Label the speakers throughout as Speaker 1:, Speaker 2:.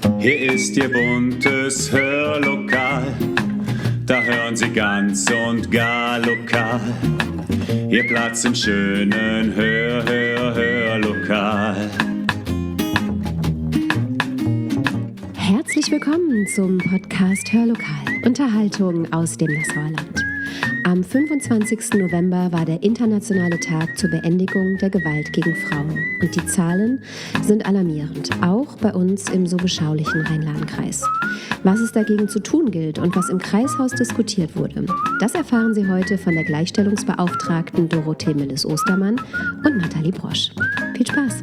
Speaker 1: Hier ist Ihr buntes Hörlokal, da hören Sie ganz und gar lokal. Ihr Platz im schönen Hörlokal.
Speaker 2: Herzlich willkommen zum Podcast Hörlokal, Unterhaltung aus dem Nassauerland. Am 25. November war der internationale Tag zur Beendigung der Gewalt gegen Frauen. Und die Zahlen sind alarmierend, auch bei uns im so beschaulichen Rhein-Lahn-Kreis. Was es dagegen zu tun gilt und was im Kreishaus diskutiert wurde, das erfahren Sie heute von der Gleichstellungsbeauftragten Dorothee Milles-Ostermann und Nathalie Brosch. Viel Spaß!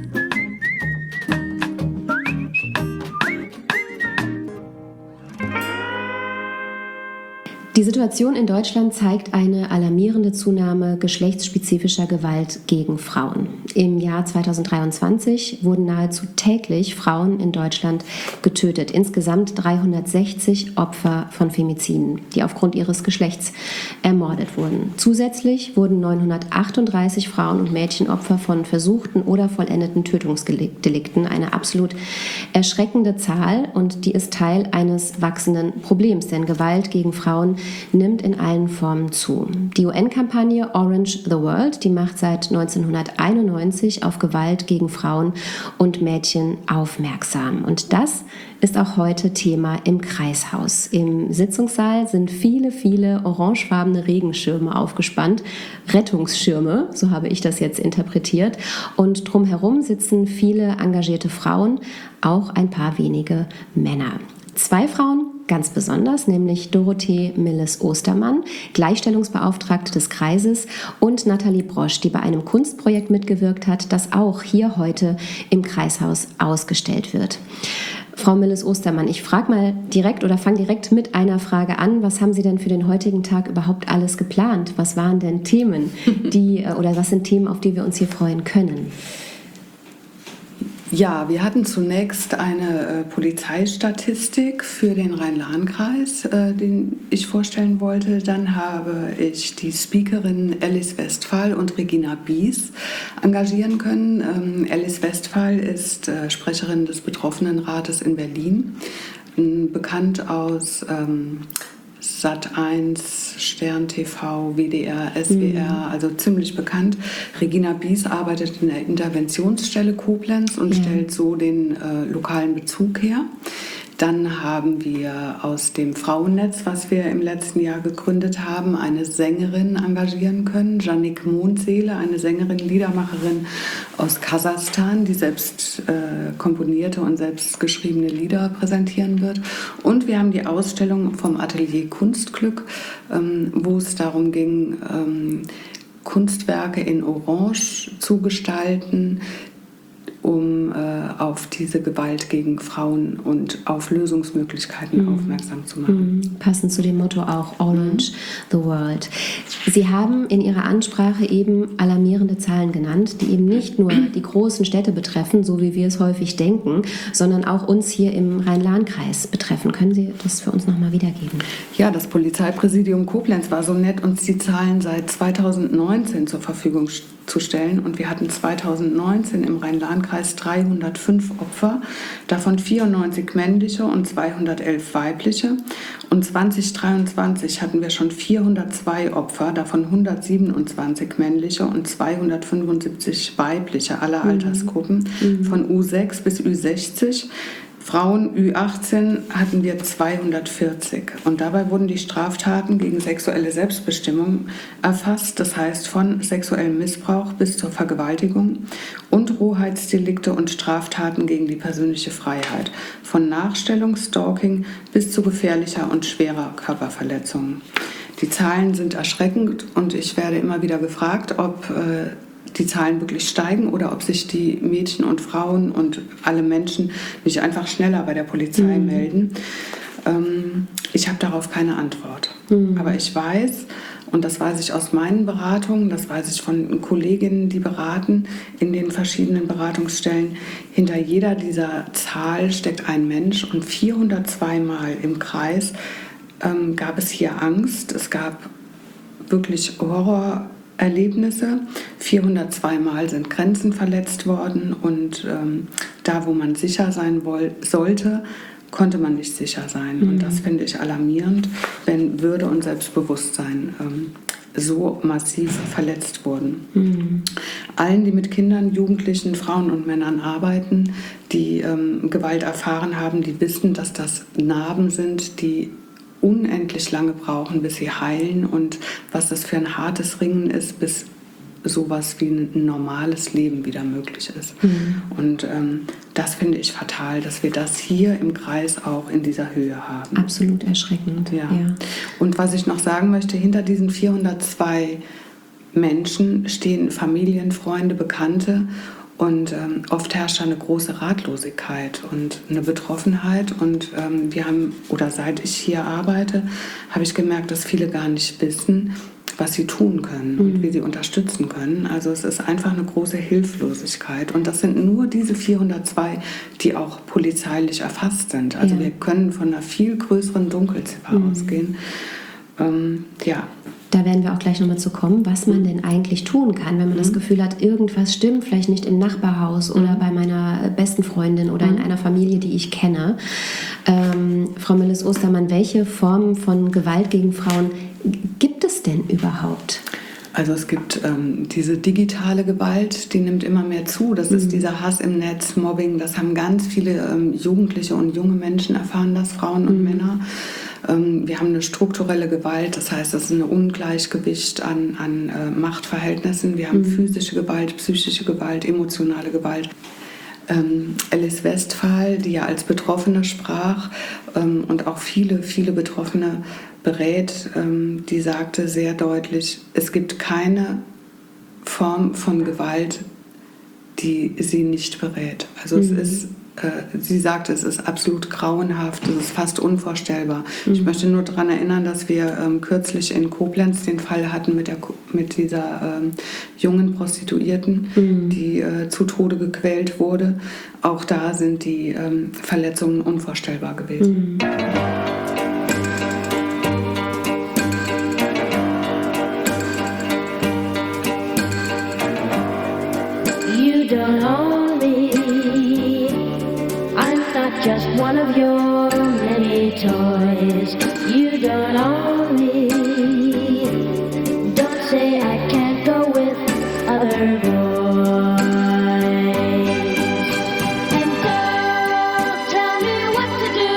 Speaker 2: Die Situation in Deutschland zeigt eine alarmierende Zunahme geschlechtsspezifischer Gewalt gegen Frauen. Im Jahr 2023 wurden nahezu täglich Frauen in Deutschland getötet. Insgesamt 360 Opfer von Femiziden, die aufgrund ihres Geschlechts ermordet wurden. Zusätzlich wurden 938 Frauen und Mädchen Opfer von versuchten oder vollendeten Tötungsdelikten. Eine absolut erschreckende Zahl, und die ist Teil eines wachsenden Problems, denn Gewalt gegen Frauen nimmt in allen Formen zu. Die UN-Kampagne Orange the World, die macht seit 1991 auf Gewalt gegen Frauen und Mädchen aufmerksam. Und das ist auch heute Thema im Kreishaus. Im Sitzungssaal sind viele orangefarbene Regenschirme aufgespannt. Rettungsschirme, so habe ich das jetzt interpretiert. Und drumherum sitzen viele engagierte Frauen, auch ein paar wenige Männer. Zwei Frauen ganz besonders, nämlich Dorothee Milles-Ostermann, Gleichstellungsbeauftragte des Kreises, und Nathalie Brosch, die bei einem Kunstprojekt mitgewirkt hat, das auch hier heute im Kreishaus ausgestellt wird. Frau Milles-Ostermann, ich fange direkt mit einer Frage an. Was haben Sie denn für den heutigen Tag überhaupt alles geplant? Was waren denn Themen, was sind Themen, auf die wir uns hier freuen können?
Speaker 3: Ja, wir hatten zunächst eine Polizeistatistik für den Rhein-Lahn-Kreis, den ich vorstellen wollte. Dann habe ich die Speakerinnen Alice Westphal und Regina Bies engagieren können. Alice Westphal ist Sprecherin des Betroffenenrates in Berlin, bekannt aus Sat.1, Stern TV, WDR, SWR, also ziemlich bekannt. Regina Bies arbeitet in der Interventionsstelle Koblenz und stellt so den lokalen Bezug her. Dann haben wir aus dem Frauennetz, was wir im letzten Jahr gegründet haben, eine Sängerin engagieren können, Jannik Mondseele, eine Sängerin, Liedermacherin aus Kasachstan, die selbst komponierte und selbst geschriebene Lieder präsentieren wird. Und wir haben die Ausstellung vom Atelier Kunstglück, wo es darum ging, Kunstwerke in Orange zu gestalten, um auf diese Gewalt gegen Frauen und auf Lösungsmöglichkeiten aufmerksam zu machen.
Speaker 2: Passend zu dem Motto auch Orange the World. Sie haben in Ihrer Ansprache eben alarmierende Zahlen genannt, die eben nicht nur die großen Städte betreffen, so wie wir es häufig denken, sondern auch uns hier im Rhein-Lahn-Kreis betreffen. Können Sie das für uns nochmal wiedergeben?
Speaker 3: Ja, das Polizeipräsidium Koblenz war so nett, uns die Zahlen seit 2019 zur Verfügung zu stellen. Und wir hatten 2019 im Rhein-Lahn-Kreis 305 Opfer, davon 94 männliche und 211 weibliche. Und 2023 hatten wir schon 402 Opfer, davon 127 männliche und 275 weibliche aller Altersgruppen, von U6 bis Ü60. Frauen Ü18 hatten wir 240 und dabei wurden die Straftaten gegen sexuelle Selbstbestimmung erfasst, das heißt von sexuellem Missbrauch bis zur Vergewaltigung, und Rohheitsdelikte und Straftaten gegen die persönliche Freiheit, von Nachstellung, Stalking bis zu gefährlicher und schwerer Körperverletzungen. Die Zahlen sind erschreckend und ich werde immer wieder gefragt, ob die Zahlen wirklich steigen oder ob sich die Mädchen und Frauen und alle Menschen nicht einfach schneller bei der Polizei melden. Ich habe darauf keine Antwort. Aber ich weiß, und das weiß ich aus meinen Beratungen, das weiß ich von Kolleginnen, die beraten in den verschiedenen Beratungsstellen, hinter jeder dieser Zahl steckt ein Mensch, und 402 Mal im Kreis gab es hier Angst. Es gab wirklich Horrorerlebnisse. 402 Mal sind Grenzen verletzt worden und da, wo man sicher sein sollte, konnte man nicht sicher sein. Und das finde ich alarmierend, wenn Würde und Selbstbewusstsein so massiv verletzt wurden. Allen, die mit Kindern, Jugendlichen, Frauen und Männern arbeiten, die Gewalt erfahren haben, die wissen, dass das Narben sind, die unendlich lange brauchen, bis sie heilen, und was das für ein hartes Ringen ist, bis sowas wie ein normales Leben wieder möglich ist. Und das finde ich fatal, dass wir das hier im Kreis auch in dieser Höhe haben.
Speaker 2: Absolut erschreckend.
Speaker 3: Ja. Und was ich noch sagen möchte, hinter diesen 402 Menschen stehen Familien, Freunde, Bekannte, und oft herrscht da eine große Ratlosigkeit und eine Betroffenheit. Und seit ich hier arbeite, habe ich gemerkt, dass viele gar nicht wissen, was sie tun können und wie sie unterstützen können. Also es ist einfach eine große Hilflosigkeit. Und das sind nur diese 402, die auch polizeilich erfasst sind. Also wir können von einer viel größeren Dunkelziffer ausgehen.
Speaker 2: Da werden wir auch gleich nochmal zu kommen, was man denn eigentlich tun kann, wenn man das Gefühl hat, irgendwas stimmt, vielleicht nicht im Nachbarhaus oder bei meiner besten Freundin oder in einer Familie, die ich kenne. Frau Milles-Ostermann, welche Formen von Gewalt gegen Frauen gibt es denn überhaupt?
Speaker 3: Also es gibt diese digitale Gewalt, die nimmt immer mehr zu. Das ist dieser Hass im Netz, Mobbing. Das haben ganz viele Jugendliche und junge Menschen erfahren, das Frauen und Männer. Wir haben eine strukturelle Gewalt, das heißt, das ist ein Ungleichgewicht an Machtverhältnissen. Wir haben physische Gewalt, psychische Gewalt, emotionale Gewalt. Alice Westphal, die ja als Betroffene sprach und auch viele, viele Betroffene berät, die sagte sehr deutlich, es gibt keine Form von Gewalt, die sie nicht berät. Also es ist, sie sagte, es ist absolut grauenhaft, es ist fast unvorstellbar. Ich möchte nur daran erinnern, dass wir kürzlich in Koblenz den Fall hatten mit dieser jungen Prostituierten, die zu Tode gequält wurde. Auch da sind die Verletzungen unvorstellbar gewesen.
Speaker 4: You don't own me. I'm not just one of your many toys. You don't own me. Don't say I can't go with other boys. And don't tell me what to do.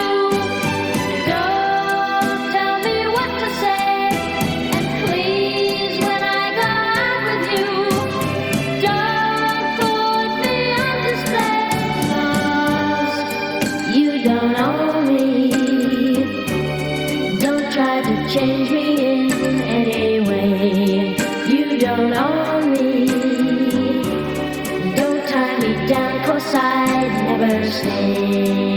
Speaker 4: Don't tell me what to say. And please, when I go out with you, don't put me on display. 'Cause you don't own me. Don't try to change me in any way. You don't own me. Don't tie me down, 'cause I'd never stay.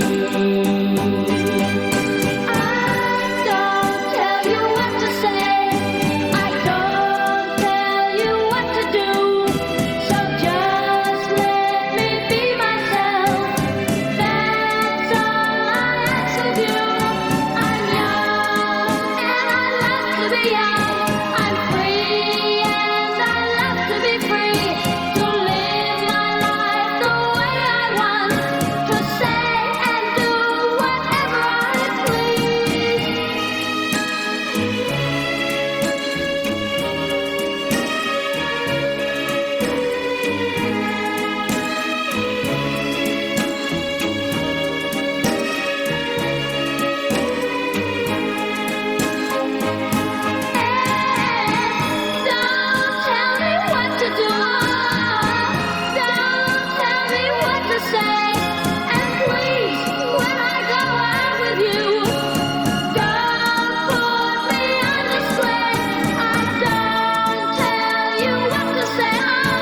Speaker 4: I don't tell you what to say. I don't tell you what to do. So just let me be myself. That's all I ask of you. I'm young and I love to be young. I'm free and I love to be free. To live my life the way I want. To say and do whatever I please. Don't tell me what to do. Don't tell me what to say. And please, when I go out with you, don't put me on display. I don't tell you what to say.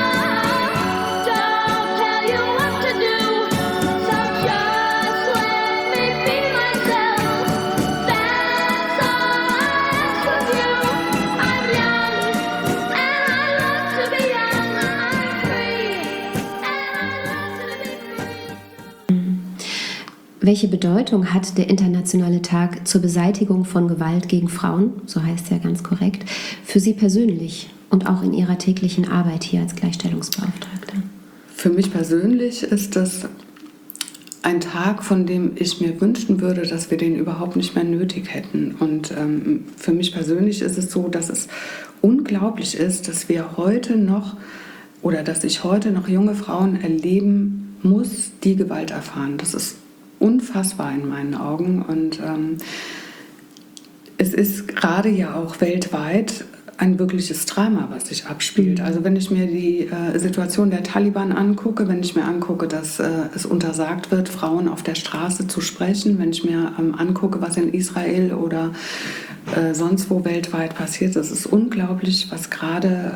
Speaker 4: Don't tell you what to do. So just let me be myself. That's all I ask of you. I'm young and I love to be young. I'm free and I love to be free.
Speaker 2: Welche Bedeutung hat der Internationale Tag zur Beseitigung von Gewalt gegen Frauen, so heißt es ja ganz korrekt, für Sie persönlich und auch in Ihrer täglichen Arbeit hier als Gleichstellungsbeauftragte?
Speaker 3: Für mich persönlich ist das ein Tag, von dem ich mir wünschen würde, dass wir den überhaupt nicht mehr nötig hätten. Und für mich persönlich ist es so, dass es unglaublich ist, dass wir heute noch oder dass ich heute noch junge Frauen erleben muss, die Gewalt erfahren. Das ist unfassbar in meinen Augen. Und es ist gerade ja auch weltweit ein wirkliches Drama, was sich abspielt. Also wenn ich mir die Situation der Taliban angucke, wenn ich mir angucke, dass es untersagt wird, Frauen auf der Straße zu sprechen, wenn ich mir angucke, was in Israel oder sonst wo weltweit passiert, das ist unglaublich, was gerade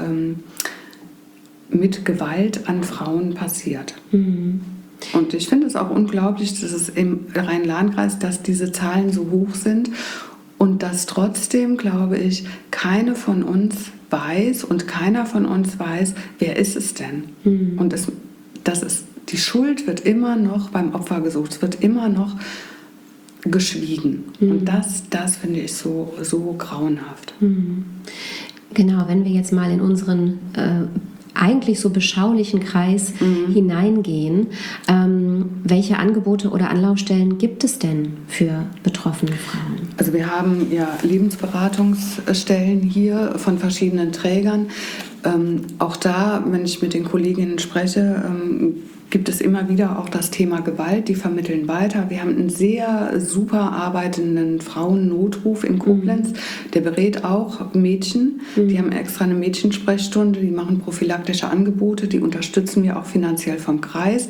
Speaker 3: mit Gewalt an Frauen passiert. Und ich finde es auch unglaublich, dass es im Rhein-Lahn-Kreis, dass diese Zahlen so hoch sind. Und dass trotzdem, glaube ich, keine von uns weiß und keiner von uns weiß, wer ist es denn? Und die Schuld wird immer noch beim Opfer gesucht, es wird immer noch geschwiegen. Und das finde ich so grauenhaft.
Speaker 2: Genau, wenn wir jetzt mal in unseren eigentlich so beschaulichen Kreis hineingehen, welche Angebote oder Anlaufstellen gibt es denn für betroffene Frauen?
Speaker 3: Also wir haben ja Lebensberatungsstellen hier von verschiedenen Trägern. Auch da, wenn ich mit den Kolleginnen spreche, gibt es immer wieder auch das Thema Gewalt, die vermitteln weiter. Wir haben einen sehr super arbeitenden Frauennotruf in Koblenz, der berät auch Mädchen. Die haben extra eine Mädchensprechstunde, die machen prophylaktische Angebote, die unterstützen wir auch finanziell vom Kreis.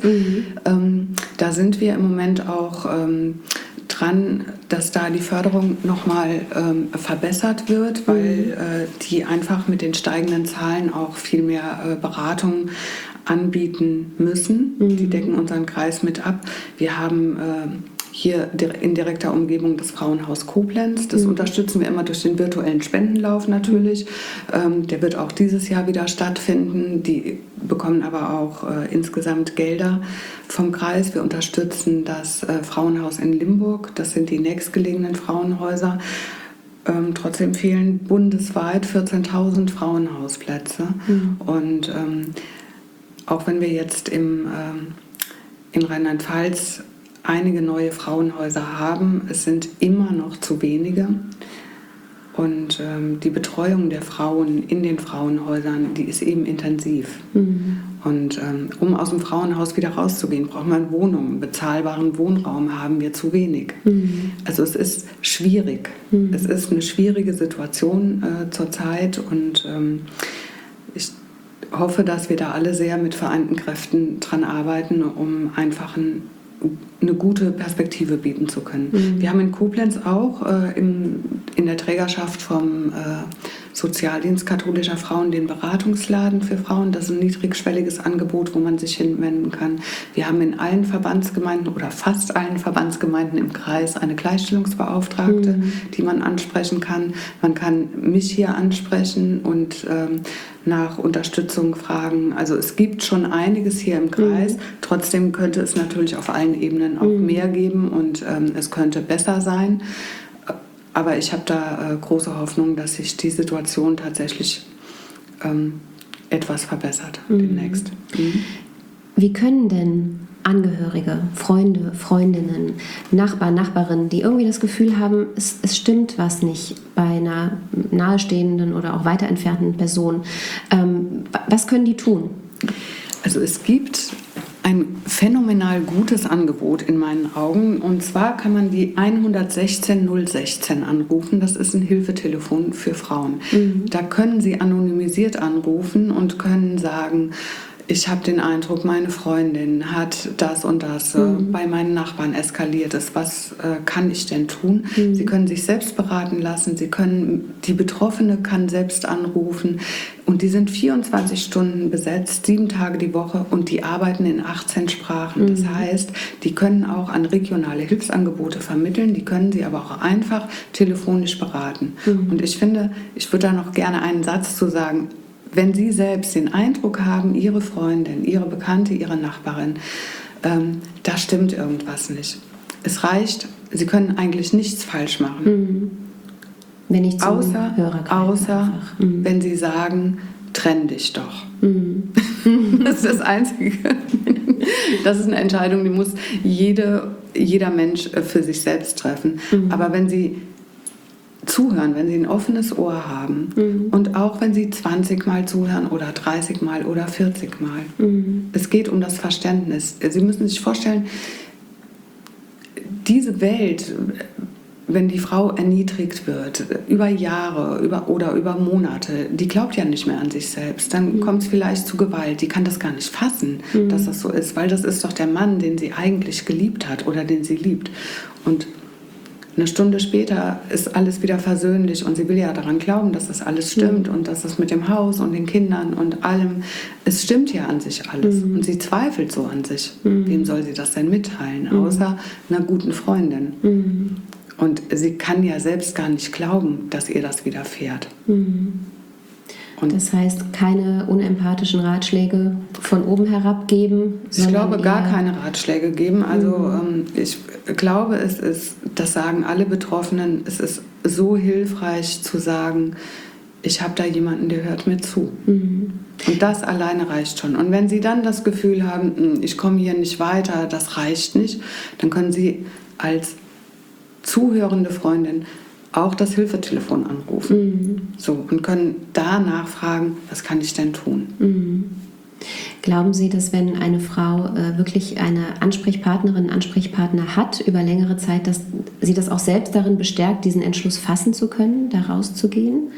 Speaker 3: Da sind wir im Moment auch dran, dass da die Förderung nochmal verbessert wird, weil die einfach mit den steigenden Zahlen auch viel mehr Beratung anbieten müssen. Die decken unseren Kreis mit ab. Wir haben hier in direkter Umgebung das Frauenhaus Koblenz. Das unterstützen wir immer durch den virtuellen Spendenlauf natürlich. Der wird auch dieses Jahr wieder stattfinden. Die bekommen aber auch insgesamt Gelder vom Kreis. Wir unterstützen das Frauenhaus in Limburg. Das sind die nächstgelegenen Frauenhäuser. Trotzdem fehlen bundesweit 14.000 Frauenhausplätze. Und auch wenn wir jetzt in Rheinland-Pfalz einige neue Frauenhäuser haben, es sind immer noch zu wenige. Und die Betreuung der Frauen in den Frauenhäusern, die ist eben intensiv. Und um aus dem Frauenhaus wieder rauszugehen, braucht man Wohnungen. Bezahlbaren Wohnraum haben wir zu wenig. Also es ist schwierig. Es ist eine schwierige Situation zurzeit. Und ich hoffe, dass wir da alle sehr mit vereinten Kräften dran arbeiten, um einfach eine gute Perspektive bieten zu können. Wir haben in Koblenz auch in der Trägerschaft vom Sozialdienst katholischer Frauen den Beratungsladen für Frauen. Das ist ein niedrigschwelliges Angebot, wo man sich hinwenden kann. Wir haben in allen Verbandsgemeinden oder fast allen Verbandsgemeinden im Kreis eine Gleichstellungsbeauftragte, die man ansprechen kann. Man kann mich hier ansprechen und nach Unterstützung fragen. Also es gibt schon einiges hier im Kreis. Trotzdem könnte es natürlich auf allen Ebenen auch mehr geben und es könnte besser sein. Aber ich habe da große Hoffnung, dass sich die Situation tatsächlich etwas verbessert demnächst.
Speaker 2: Wie können denn Angehörige, Freunde, Freundinnen, Nachbarn, Nachbarinnen, die irgendwie das Gefühl haben, es stimmt was nicht bei einer nahestehenden oder auch weiter entfernten Person, was können die tun?
Speaker 3: Also es gibt ein phänomenal gutes Angebot in meinen Augen. Und zwar kann man die 116 016 anrufen. Das ist ein Hilfetelefon für Frauen. Da können Sie anonymisiert anrufen und können sagen, ich habe den Eindruck, meine Freundin hat das und das bei meinen Nachbarn eskaliert ist. Was kann ich denn tun? Sie können sich selbst beraten lassen. Die Betroffene kann selbst anrufen. Und die sind 24 Stunden besetzt, 7 Tage die Woche und die arbeiten in 18 Sprachen. Das heißt, die können auch an regionale Hilfsangebote vermitteln, die können sie aber auch einfach telefonisch beraten. Und ich finde, ich würde da noch gerne einen Satz zu sagen. Wenn Sie selbst den Eindruck haben, Ihre Freundin, Ihre Bekannte, Ihre Nachbarin, da stimmt irgendwas nicht. Es reicht, Sie können eigentlich nichts falsch machen.
Speaker 2: Wenn ich zum Hörer greife,
Speaker 3: außer wenn Sie sagen, trenn dich doch. Das ist das Einzige. Das ist eine Entscheidung, die muss jeder Mensch für sich selbst treffen. Aber wenn Sie zuhören, wenn Sie ein offenes Ohr haben und auch wenn Sie 20 Mal zuhören oder 30 Mal oder 40 Mal, es geht um das Verständnis. Sie müssen sich vorstellen, diese Welt, wenn die Frau erniedrigt wird, über Jahre oder über Monate, die glaubt ja nicht mehr an sich selbst. Dann kommt es vielleicht zu Gewalt. Die kann das gar nicht fassen, dass das so ist, weil das ist doch der Mann, den sie eigentlich geliebt hat oder den sie liebt. Und eine Stunde später ist alles wieder versöhnlich und sie will ja daran glauben, dass das alles stimmt und dass das mit dem Haus und den Kindern und allem, es stimmt ja an sich alles. Und sie zweifelt so an sich. Wem soll sie das denn mitteilen, außer einer guten Freundin? Und sie kann ja selbst gar nicht glauben, dass ihr das widerfährt. Und
Speaker 2: das heißt, keine unempathischen Ratschläge von oben herab geben?
Speaker 3: Ich glaube, gar keine Ratschläge geben. Also ich glaube, das sagen alle Betroffenen, es ist so hilfreich zu sagen, ich habe da jemanden, der hört mir zu. Und das alleine reicht schon. Und wenn Sie dann das Gefühl haben, ich komme hier nicht weiter, das reicht nicht, dann können Sie als zuhörende Freundin auch das Hilfetelefon anrufen. So, und können da nachfragen, was kann ich denn tun?
Speaker 2: Glauben Sie, dass wenn eine Frau wirklich eine Ansprechpartnerin, Ansprechpartner hat über längere Zeit, dass sie das auch selbst darin bestärkt, diesen Entschluss fassen zu können, da rauszugehen?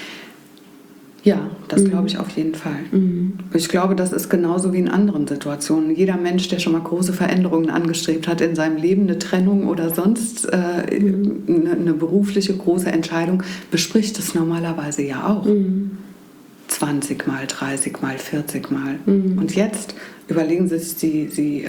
Speaker 3: Ja, das glaube ich auf jeden Fall. Ich glaube, das ist genauso wie in anderen Situationen. Jeder Mensch, der schon mal große Veränderungen angestrebt hat in seinem Leben, eine Trennung oder sonst eine berufliche große Entscheidung, bespricht es normalerweise ja auch. 20 Mal, 30 Mal, 40 Mal. Und jetzt überlegen Sie sich, Sie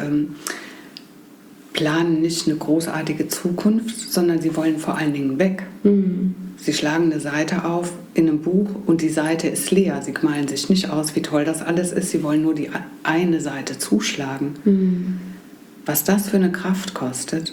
Speaker 3: planen nicht eine großartige Zukunft, sondern Sie wollen vor allen Dingen weg. Sie schlagen eine Seite auf in einem Buch und die Seite ist leer. Sie malen sich nicht aus, wie toll das alles ist. Sie wollen nur die eine Seite zuschlagen. Was das für eine Kraft kostet.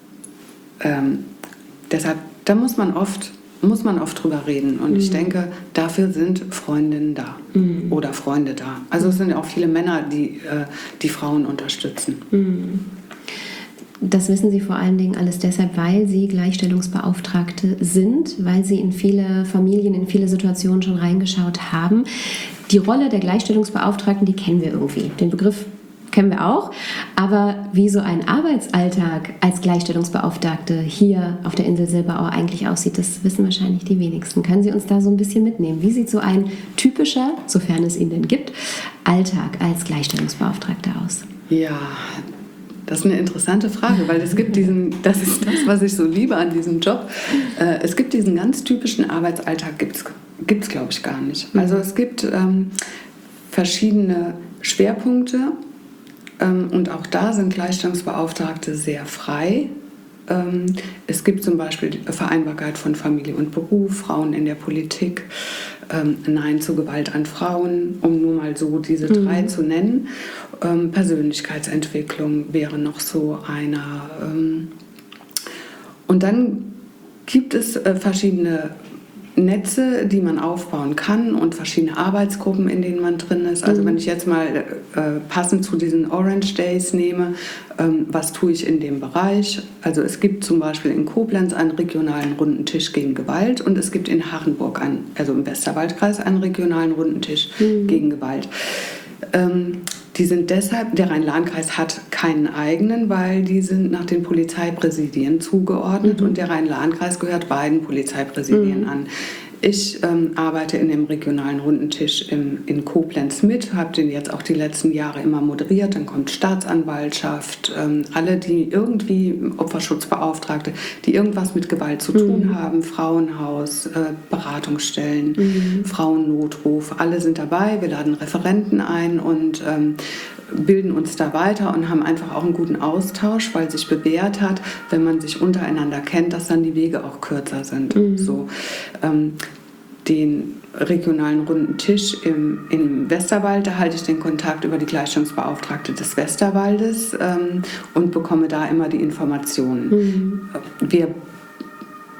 Speaker 3: Deshalb, da muss man oft drüber reden. Und ich denke, dafür sind Freundinnen da oder Freunde da. Also es sind auch viele Männer, die die Frauen unterstützen.
Speaker 2: Das wissen Sie vor allen Dingen alles deshalb, weil Sie Gleichstellungsbeauftragte sind, weil Sie in viele Familien, in viele Situationen schon reingeschaut haben. Die Rolle der Gleichstellungsbeauftragten, die kennen wir irgendwie. Den Begriff kennen wir auch. Aber wie so ein Arbeitsalltag als Gleichstellungsbeauftragte hier auf der Insel Silberau eigentlich aussieht, das wissen wahrscheinlich die wenigsten. Können Sie uns da so ein bisschen mitnehmen? Wie sieht so ein typischer, sofern es ihn denn gibt, Alltag als Gleichstellungsbeauftragte aus?
Speaker 3: Ja, das ist eine interessante Frage, weil es gibt das ist das, was ich so liebe an diesem Job. Es gibt diesen ganz typischen Arbeitsalltag, gibt's glaube ich gar nicht. Also es gibt verschiedene Schwerpunkte und auch da sind Gleichstellungsbeauftragte sehr frei. Es gibt zum Beispiel die Vereinbarkeit von Familie und Beruf, Frauen in der Politik, Nein zu Gewalt an Frauen, um nur mal so diese drei zu nennen. Persönlichkeitsentwicklung wäre noch so einer. Und dann gibt es verschiedene Netze, die man aufbauen kann und verschiedene Arbeitsgruppen, in denen man drin ist. Also wenn ich jetzt mal passend zu diesen Orange Days nehme, was tue ich in dem Bereich? Also es gibt zum Beispiel in Koblenz einen regionalen runden Tisch gegen Gewalt und es gibt in Hachenburg, also im Westerwaldkreis, einen regionalen runden Tisch gegen Gewalt. Die sind deshalb, der Rhein-Lahn-Kreis hat keinen eigenen, weil die sind nach den Polizeipräsidien zugeordnet und der Rhein-Lahn-Kreis gehört beiden Polizeipräsidien an. Ich arbeite in dem regionalen runden Tisch in Koblenz mit, habe den jetzt auch die letzten Jahre immer moderiert. Dann kommt Staatsanwaltschaft, alle, die irgendwie Opferschutzbeauftragte, die irgendwas mit Gewalt zu tun haben, Frauenhaus, Beratungsstellen, Frauennotruf, alle sind dabei. Wir laden Referenten ein und bilden uns da weiter und haben einfach auch einen guten Austausch, weil sich bewährt hat, wenn man sich untereinander kennt, dass dann die Wege auch kürzer sind. So, den regionalen runden Tisch im Westerwald, da halte ich den Kontakt über die Gleichstellungsbeauftragte des Westerwaldes und bekomme da immer die Informationen. Wir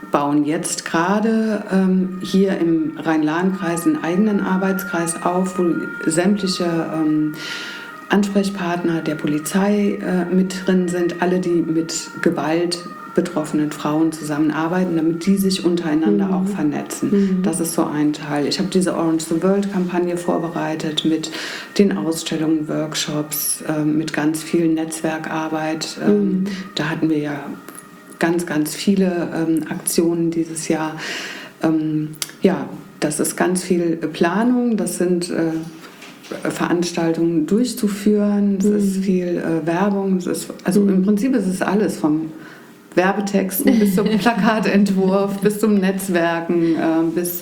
Speaker 3: bauen jetzt gerade hier im Rhein-Lahn-Kreis einen eigenen Arbeitskreis auf, wo sämtliche Ansprechpartner der Polizei mit drin sind, alle, die mit Gewalt betroffenen Frauen zusammenarbeiten, damit die sich untereinander auch vernetzen. Das ist so ein Teil. Ich habe diese Orange the World-Kampagne vorbereitet mit den Ausstellungen, Workshops, mit ganz viel Netzwerkarbeit. Da hatten wir ja ganz, ganz viele Aktionen dieses Jahr. Ja, das ist ganz viel Planung, das sind Veranstaltungen durchzuführen, es ist viel Werbung, im Prinzip ist es alles vom Werbetexten bis zum Plakatentwurf, bis zum Netzwerken, bis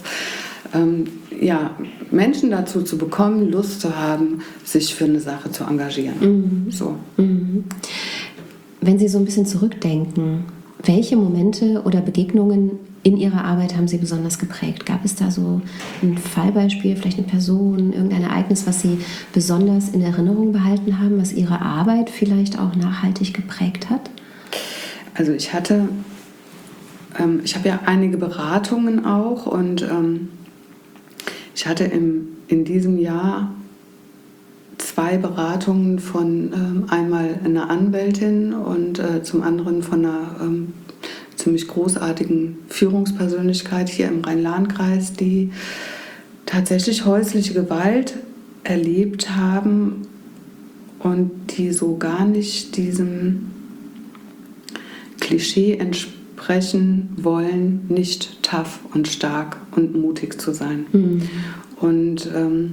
Speaker 3: Menschen dazu zu bekommen, Lust zu haben, sich für eine Sache zu engagieren. So.
Speaker 2: Wenn Sie so ein bisschen zurückdenken, welche Momente oder Begegnungen in Ihrer Arbeit haben Sie besonders geprägt? Gab es da so ein Fallbeispiel, vielleicht eine Person, irgendein Ereignis, was Sie besonders in Erinnerung behalten haben, was Ihre Arbeit vielleicht auch nachhaltig geprägt hat?
Speaker 3: Also ich habe ja einige Beratungen auch und ich hatte in diesem Jahr 2 Beratungen von einmal einer Anwältin und zum anderen von einer ziemlich großartigen Führungspersönlichkeit hier im Rhein-Lahn-Kreis, die tatsächlich häusliche Gewalt erlebt haben und die so gar nicht diesem Klischee entsprechen wollen, nicht tough und stark und mutig zu sein. Und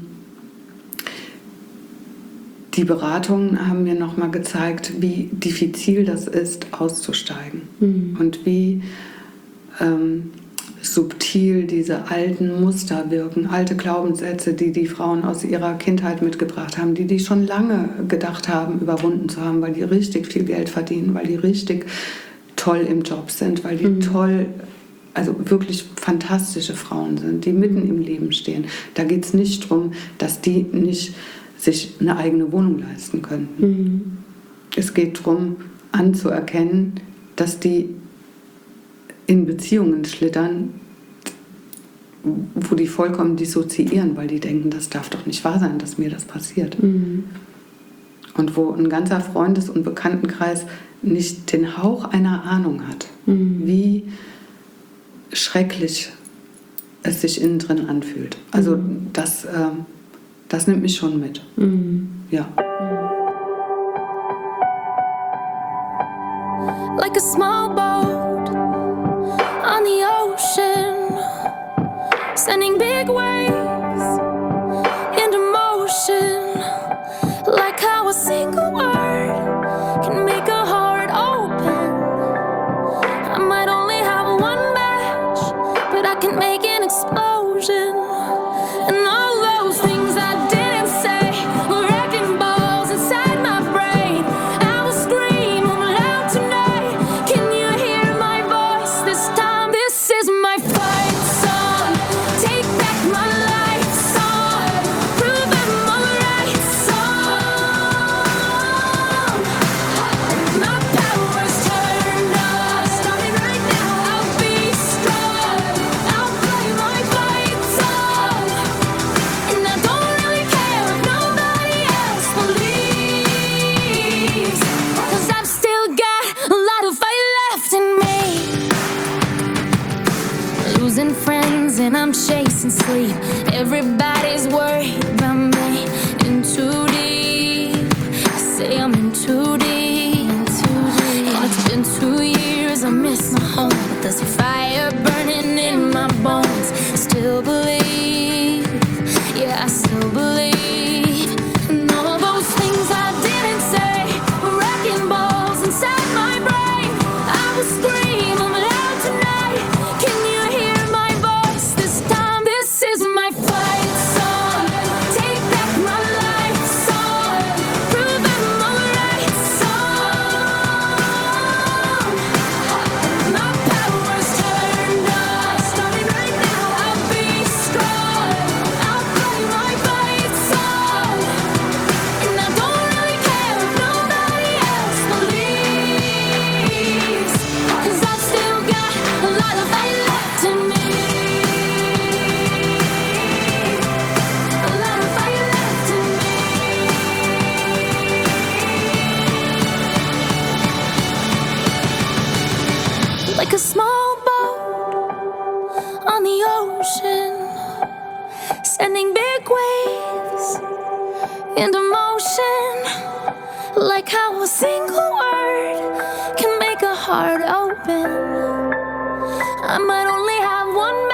Speaker 3: die Beratungen haben mir nochmal gezeigt, wie diffizil das ist, auszusteigen und wie subtil diese alten Muster wirken, alte Glaubenssätze, die die Frauen aus ihrer Kindheit mitgebracht haben, die schon lange gedacht haben, überwunden zu haben, weil die richtig viel Geld verdienen, weil die richtig toll im Job sind, weil die toll, also wirklich fantastische Frauen sind, die mitten im Leben stehen. Da geht es nicht darum, dass die nicht sich eine eigene Wohnung leisten könnten. Es geht darum, anzuerkennen, dass die in Beziehungen schlittern, wo die vollkommen dissoziieren, weil die denken, das darf doch nicht wahr sein, dass mir das passiert. Und wo ein ganzer Freundes- und Bekanntenkreis nicht den Hauch einer Ahnung hat, wie schrecklich es sich innen drin anfühlt. Also das nimmt mich schon mit. Ja.
Speaker 5: Like a small boat on the ocean, sending big waves into motion. Like how a single word can make a heart open. I might only have one match, but I can make an explosion. And all those things I didn't say were wrecking balls inside my brain. I will scream loud tonight. Can you hear my voice this time? This is my fight song. Take back my life song. Prove I'm alright song. My power's turned on. Starting right now, I'll be strong. I'll play my fight song. And I don't really care if nobody else believes, 'cause I've still got a lot of fight left in me. Losing friends and I'm chasing sleep. Everybody's worried about me. In too deep, I say I'm in too deep. And it's been 2 years, I miss my home, but there's a fire burning in my bones. I still believe, yeah, I still believe. And all those things I didn't say were wrecking balls inside my brain. I will scream loud tonight. Can you hear my voice this time? This is my fight song. Take back my life song. Prove I'm alright song. My power's turned on. Starting right now, I'll be strong. I'll play my fight song. And I don't really care if nobody else believes, 'cause like a small boat on the ocean, sending big waves into motion, like how a single word can make a heart open. I might only have one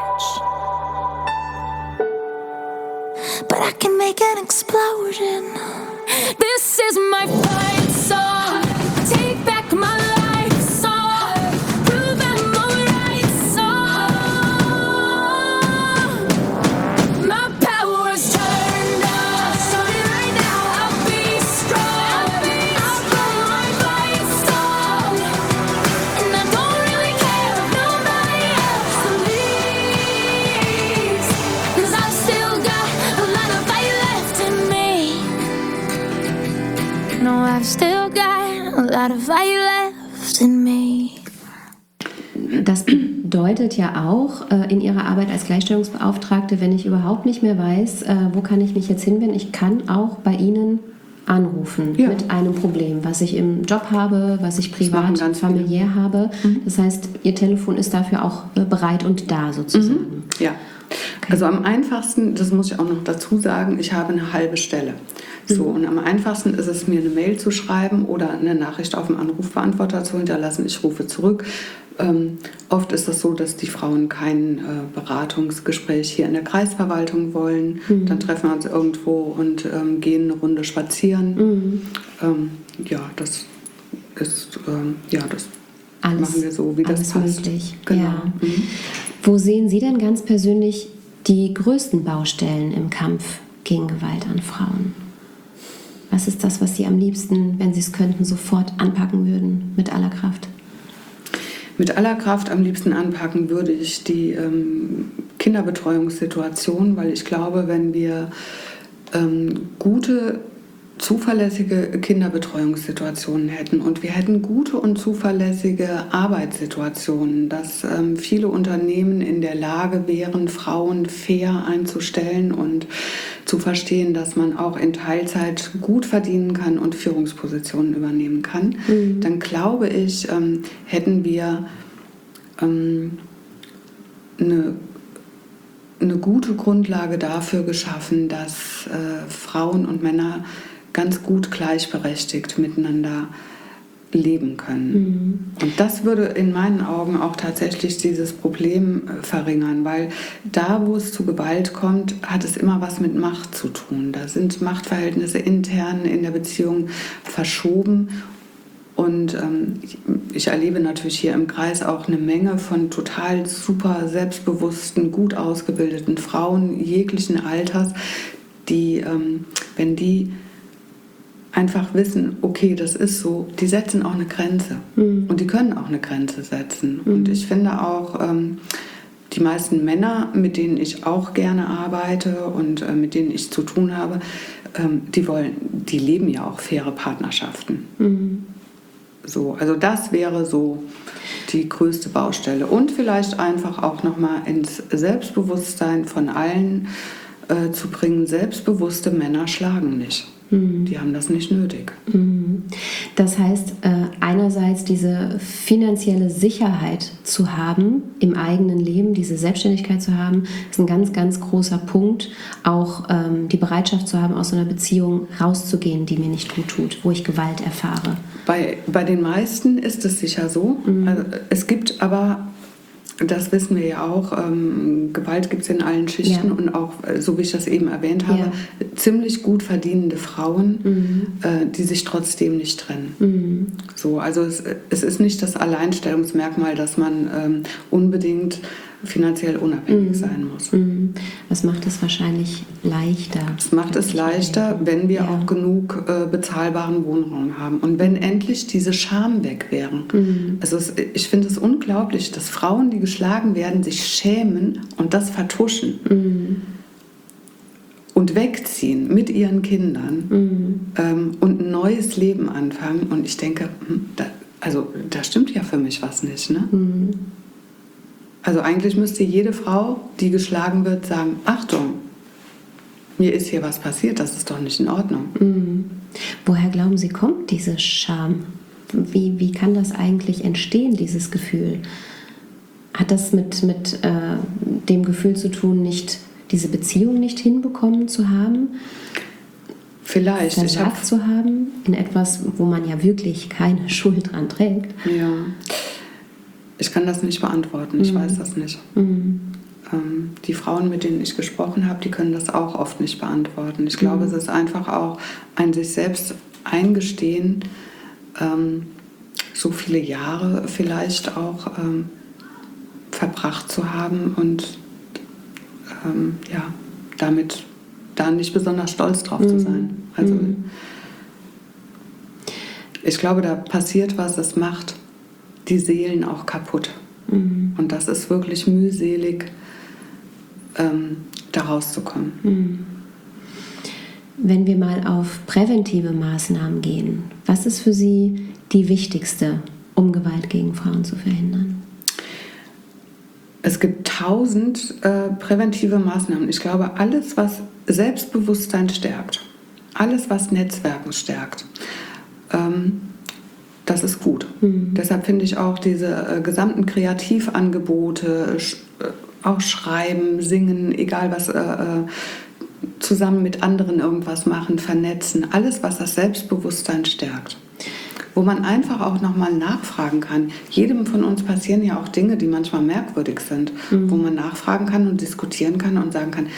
Speaker 5: match, but I can make an explosion. This is my fight song. Take back my life song. Prove I'm alright song. My power's turned up. Starting right now. I'll be strong. I'll blow my fight song. And I don't really care if nobody else believes, 'cause I've still got a lot of fight left in me. No, I've still got a lot of fight left in me.
Speaker 2: Das bedeutet ja auch in Ihrer Arbeit als Gleichstellungsbeauftragte, wenn ich überhaupt nicht mehr weiß, wo kann ich mich jetzt hinwenden, ich kann auch bei Ihnen anrufen mit einem Problem, was ich im Job habe, was ich privat, familiär habe. Das heißt, Ihr Telefon ist dafür auch bereit und da sozusagen.
Speaker 3: Ja, also am einfachsten, das muss ich auch noch dazu sagen, ich habe eine halbe Stelle. So, und am einfachsten ist es, mir eine Mail zu schreiben oder eine Nachricht auf dem Anrufbeantworter zu hinterlassen. Ich rufe zurück. Oft ist es so, dass die Frauen kein Beratungsgespräch hier in der Kreisverwaltung wollen. Dann treffen wir uns irgendwo und gehen eine Runde spazieren. Das ist, das
Speaker 2: Alles,
Speaker 3: machen wir so, wie das passt.
Speaker 2: Möglich.
Speaker 3: Genau.
Speaker 2: Ja. Wo sehen Sie denn ganz persönlich die größten Baustellen im Kampf gegen Gewalt an Frauen? Was ist das, was Sie am liebsten, wenn Sie es könnten, sofort anpacken würden, mit aller Kraft?
Speaker 3: Mit aller Kraft am liebsten anpacken würde ich die Kinderbetreuungssituation, weil ich glaube, wenn wir gute, zuverlässige Kinderbetreuungssituationen hätten und wir hätten gute und zuverlässige Arbeitssituationen, dass viele Unternehmen in der Lage wären, Frauen fair einzustellen und zu verstehen, dass man auch in Teilzeit gut verdienen kann und Führungspositionen übernehmen kann, dann glaube ich, hätten wir eine gute Grundlage dafür geschaffen, dass Frauen und Männer ganz gut gleichberechtigt miteinander leben können. Und das würde in meinen Augen auch tatsächlich dieses Problem verringern, weil da, wo es zu Gewalt kommt, hat es immer was mit Macht zu tun. Da sind Machtverhältnisse intern in der Beziehung verschoben. Und ich erlebe natürlich hier im Kreis auch eine Menge von total super selbstbewussten, gut ausgebildeten Frauen jeglichen Alters, die, wenn die einfach wissen, okay, das ist so, die setzen auch eine Grenze. Und die können auch eine Grenze setzen. Und ich finde auch, die meisten Männer, mit denen ich auch gerne arbeite und mit denen ich zu tun habe, die leben ja auch faire Partnerschaften. So, also das wäre so die größte Baustelle. Und vielleicht einfach auch nochmal ins Selbstbewusstsein von allen zu bringen, selbstbewusste Männer schlagen nicht. Die haben das nicht nötig.
Speaker 2: Das heißt, einerseits diese finanzielle Sicherheit zu haben im eigenen Leben, diese Selbstständigkeit zu haben, ist ein ganz, ganz großer Punkt. Auch die Bereitschaft zu haben, aus so einer Beziehung rauszugehen, die mir nicht gut tut, wo ich Gewalt erfahre.
Speaker 3: Bei den meisten ist es sicher so. Also, es gibt aber, das wissen wir ja auch, Gewalt gibt es in allen Schichten und auch, so wie ich das eben erwähnt habe, ziemlich gut verdienende Frauen, die sich trotzdem nicht trennen. So, also es ist nicht das Alleinstellungsmerkmal, dass man unbedingt finanziell unabhängig sein muss.
Speaker 2: Das macht es wahrscheinlich leichter.
Speaker 3: Es macht es leichter, wenn wir auch genug bezahlbaren Wohnraum haben und wenn endlich diese Scham weg wäre. Also ich finde es unglaublich, dass Frauen, die geschlagen werden, sich schämen und das vertuschen und wegziehen mit ihren Kindern und ein neues Leben anfangen. Und ich denke, da stimmt ja für mich was nicht, ne? Also eigentlich müsste jede Frau, die geschlagen wird, sagen, Achtung, mir ist hier was passiert, das ist doch nicht in Ordnung.
Speaker 2: Woher glauben Sie, kommt diese Scham? Wie kann das eigentlich entstehen, dieses Gefühl? Hat das mit dem Gefühl zu tun, diese Beziehung nicht hinbekommen zu haben?
Speaker 3: Vielleicht.
Speaker 2: Versagt zu haben in etwas, wo man ja wirklich keine Schuld dran trägt?
Speaker 3: Ja. Ich kann das nicht beantworten. Ich weiß das nicht. Die Frauen, mit denen ich gesprochen habe, die können das auch oft nicht beantworten. Ich glaube, es ist einfach auch ein sich selbst eingestehen, so viele Jahre vielleicht auch verbracht zu haben und damit da nicht besonders stolz drauf zu sein. Also ich glaube, da passiert was, das macht die Seelen auch kaputt. Und das ist wirklich mühselig, da rauszukommen.
Speaker 2: Wenn wir mal auf präventive Maßnahmen gehen, was ist für Sie die wichtigste, um Gewalt gegen Frauen zu verhindern?
Speaker 3: Es gibt 1000 präventive Maßnahmen. Ich glaube, alles, was Selbstbewusstsein stärkt, alles, was Netzwerken stärkt, das ist gut. Deshalb finde ich auch diese gesamten Kreativangebote, auch Schreiben, Singen, egal was, zusammen mit anderen irgendwas machen, vernetzen, alles, was das Selbstbewusstsein stärkt. Wo man einfach auch nochmal nachfragen kann. Jedem von uns passieren ja auch Dinge, die manchmal merkwürdig sind, wo man nachfragen kann und diskutieren kann und sagen kann,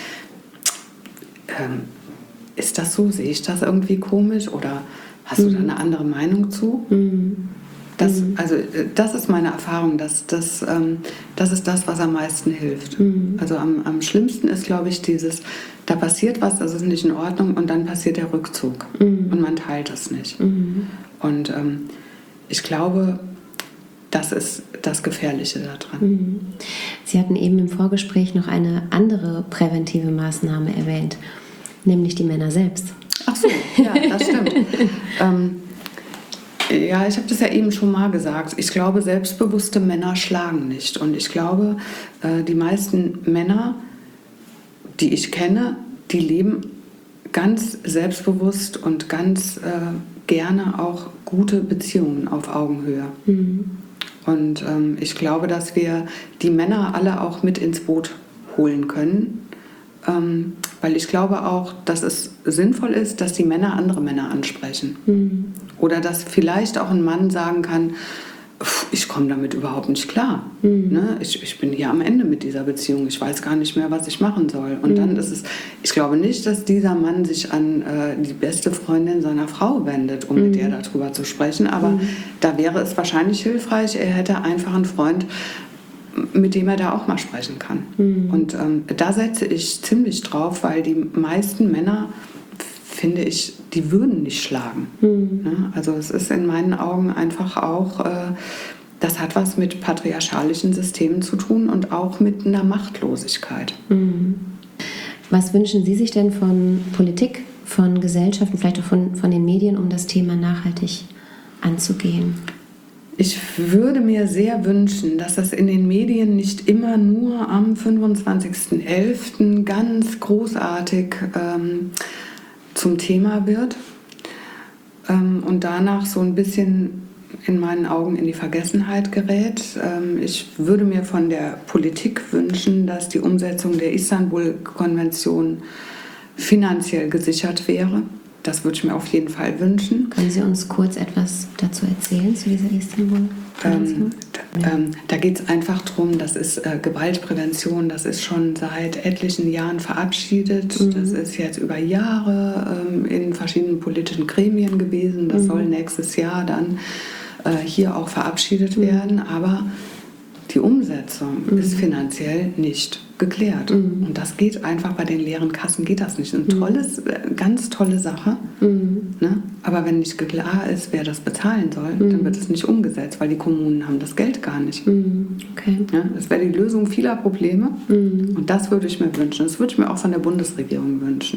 Speaker 3: ist das so, sehe ich das irgendwie komisch oder hast du da eine andere Meinung zu? Das ist meine Erfahrung, das ist das, was am meisten hilft. Also am schlimmsten ist, glaube ich, da passiert was, das ist nicht in Ordnung und dann passiert der Rückzug und man teilt es nicht. Und ich glaube, das ist das Gefährliche daran.
Speaker 2: Sie hatten eben im Vorgespräch noch eine andere präventive Maßnahme erwähnt, nämlich die Männer selbst.
Speaker 3: Ach so, ja, das stimmt. Ja, ich habe das ja eben schon mal gesagt. Ich glaube, selbstbewusste Männer schlagen nicht. Und ich glaube, die meisten Männer, die ich kenne, die leben ganz selbstbewusst und ganz gerne auch gute Beziehungen auf Augenhöhe. Und ich glaube, dass wir die Männer alle auch mit ins Boot holen können. Weil ich glaube auch, dass es sinnvoll ist, dass die Männer andere Männer ansprechen. Oder dass vielleicht auch ein Mann sagen kann, ich komme damit überhaupt nicht klar. Ne? Ich bin hier am Ende mit dieser Beziehung. Ich weiß gar nicht mehr, was ich machen soll. Und dann ist es, ich glaube nicht, dass dieser Mann sich an die beste Freundin seiner Frau wendet, um mit der darüber zu sprechen. Aber da wäre es wahrscheinlich hilfreich, er hätte einfach einen Freund, mit dem er da auch mal sprechen kann. Und da setze ich ziemlich drauf, weil die meisten Männer, finde ich, die würden nicht schlagen. Ne? Also es ist in meinen Augen einfach auch, das hat was mit patriarchalischen Systemen zu tun und auch mit einer Machtlosigkeit.
Speaker 2: Was wünschen Sie sich denn von Politik, von Gesellschaften, vielleicht auch von den Medien, um das Thema nachhaltig anzugehen?
Speaker 3: Ich würde mir sehr wünschen, dass das in den Medien nicht immer nur am 25.11. ganz großartig zum Thema wird und danach so ein bisschen in meinen Augen in die Vergessenheit gerät. Ich würde mir von der Politik wünschen, dass die Umsetzung der Istanbul-Konvention finanziell gesichert wäre. Das würde ich mir auf jeden Fall wünschen.
Speaker 2: Können Sie uns kurz etwas dazu erzählen, zu dieser Istanbul-Konvention?
Speaker 3: Da geht es einfach darum, das ist Gewaltprävention, das ist schon seit etlichen Jahren verabschiedet. Das ist jetzt über Jahre in verschiedenen politischen Gremien gewesen. Das soll nächstes Jahr dann hier auch verabschiedet werden. Aber die Umsetzung ist finanziell nicht geklärt. Und das geht einfach bei den leeren Kassen, geht das nicht. Ein ganz tolle Sache. Ne? Aber wenn nicht klar ist, wer das bezahlen soll, dann wird es nicht umgesetzt, weil die Kommunen haben das Geld gar nicht.
Speaker 2: Okay.
Speaker 3: Ja, das wäre die Lösung vieler Probleme. Und das würde ich mir wünschen. Das würde ich mir auch von der Bundesregierung wünschen.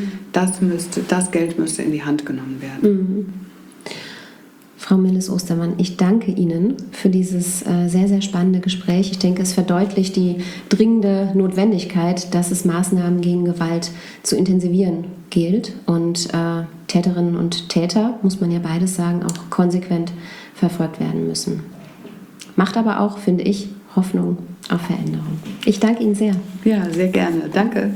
Speaker 3: Das Geld müsste in die Hand genommen werden.
Speaker 2: Frau Milles-Ostermann, ich danke Ihnen für dieses sehr, sehr spannende Gespräch. Ich denke, es verdeutlicht die dringende Notwendigkeit, dass es Maßnahmen gegen Gewalt zu intensivieren gilt und Täterinnen und Täter, muss man ja beides sagen, auch konsequent verfolgt werden müssen. Macht aber auch, finde ich, Hoffnung auf Veränderung. Ich danke Ihnen sehr.
Speaker 3: Ja, sehr gerne. Danke.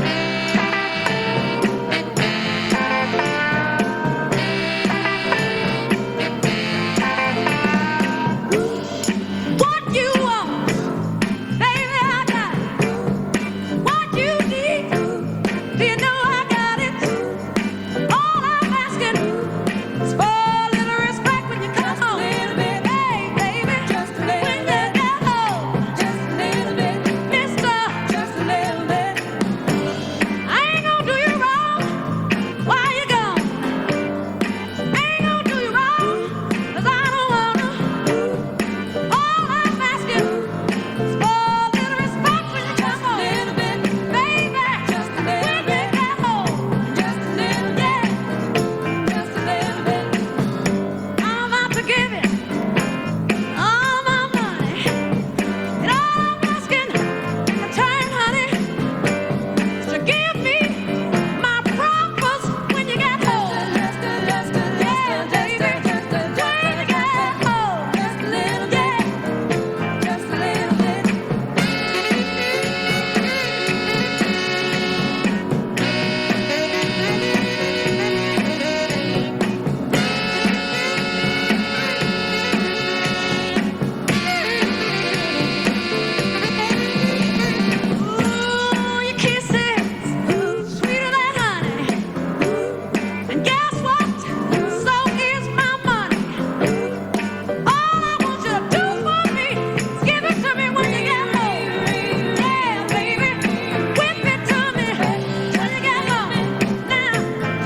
Speaker 5: What you want, baby, I got it. What you need, do you know I got it? All I'm asking is for a little respect when you come home. Hey, baby, when you get home, mister, I ain't gonna do you wrong while you're gone. I ain't gonna do you wrong, 'cause I don't wanna. All I'm asking is for a little respect when you come home. Baby, when you get home, yeah, I'm out to give it all my money. And all I'm asking in return, honey, is to give me my propers when you get home. Yeah, baby, when you get home, yeah, just a little bit. Ooh, your kisses, sweeter than honey. And guess what? So is my money. All I want you to do for me is give it to me when you get home. Yeah, baby, whip it to me when you get home. Now,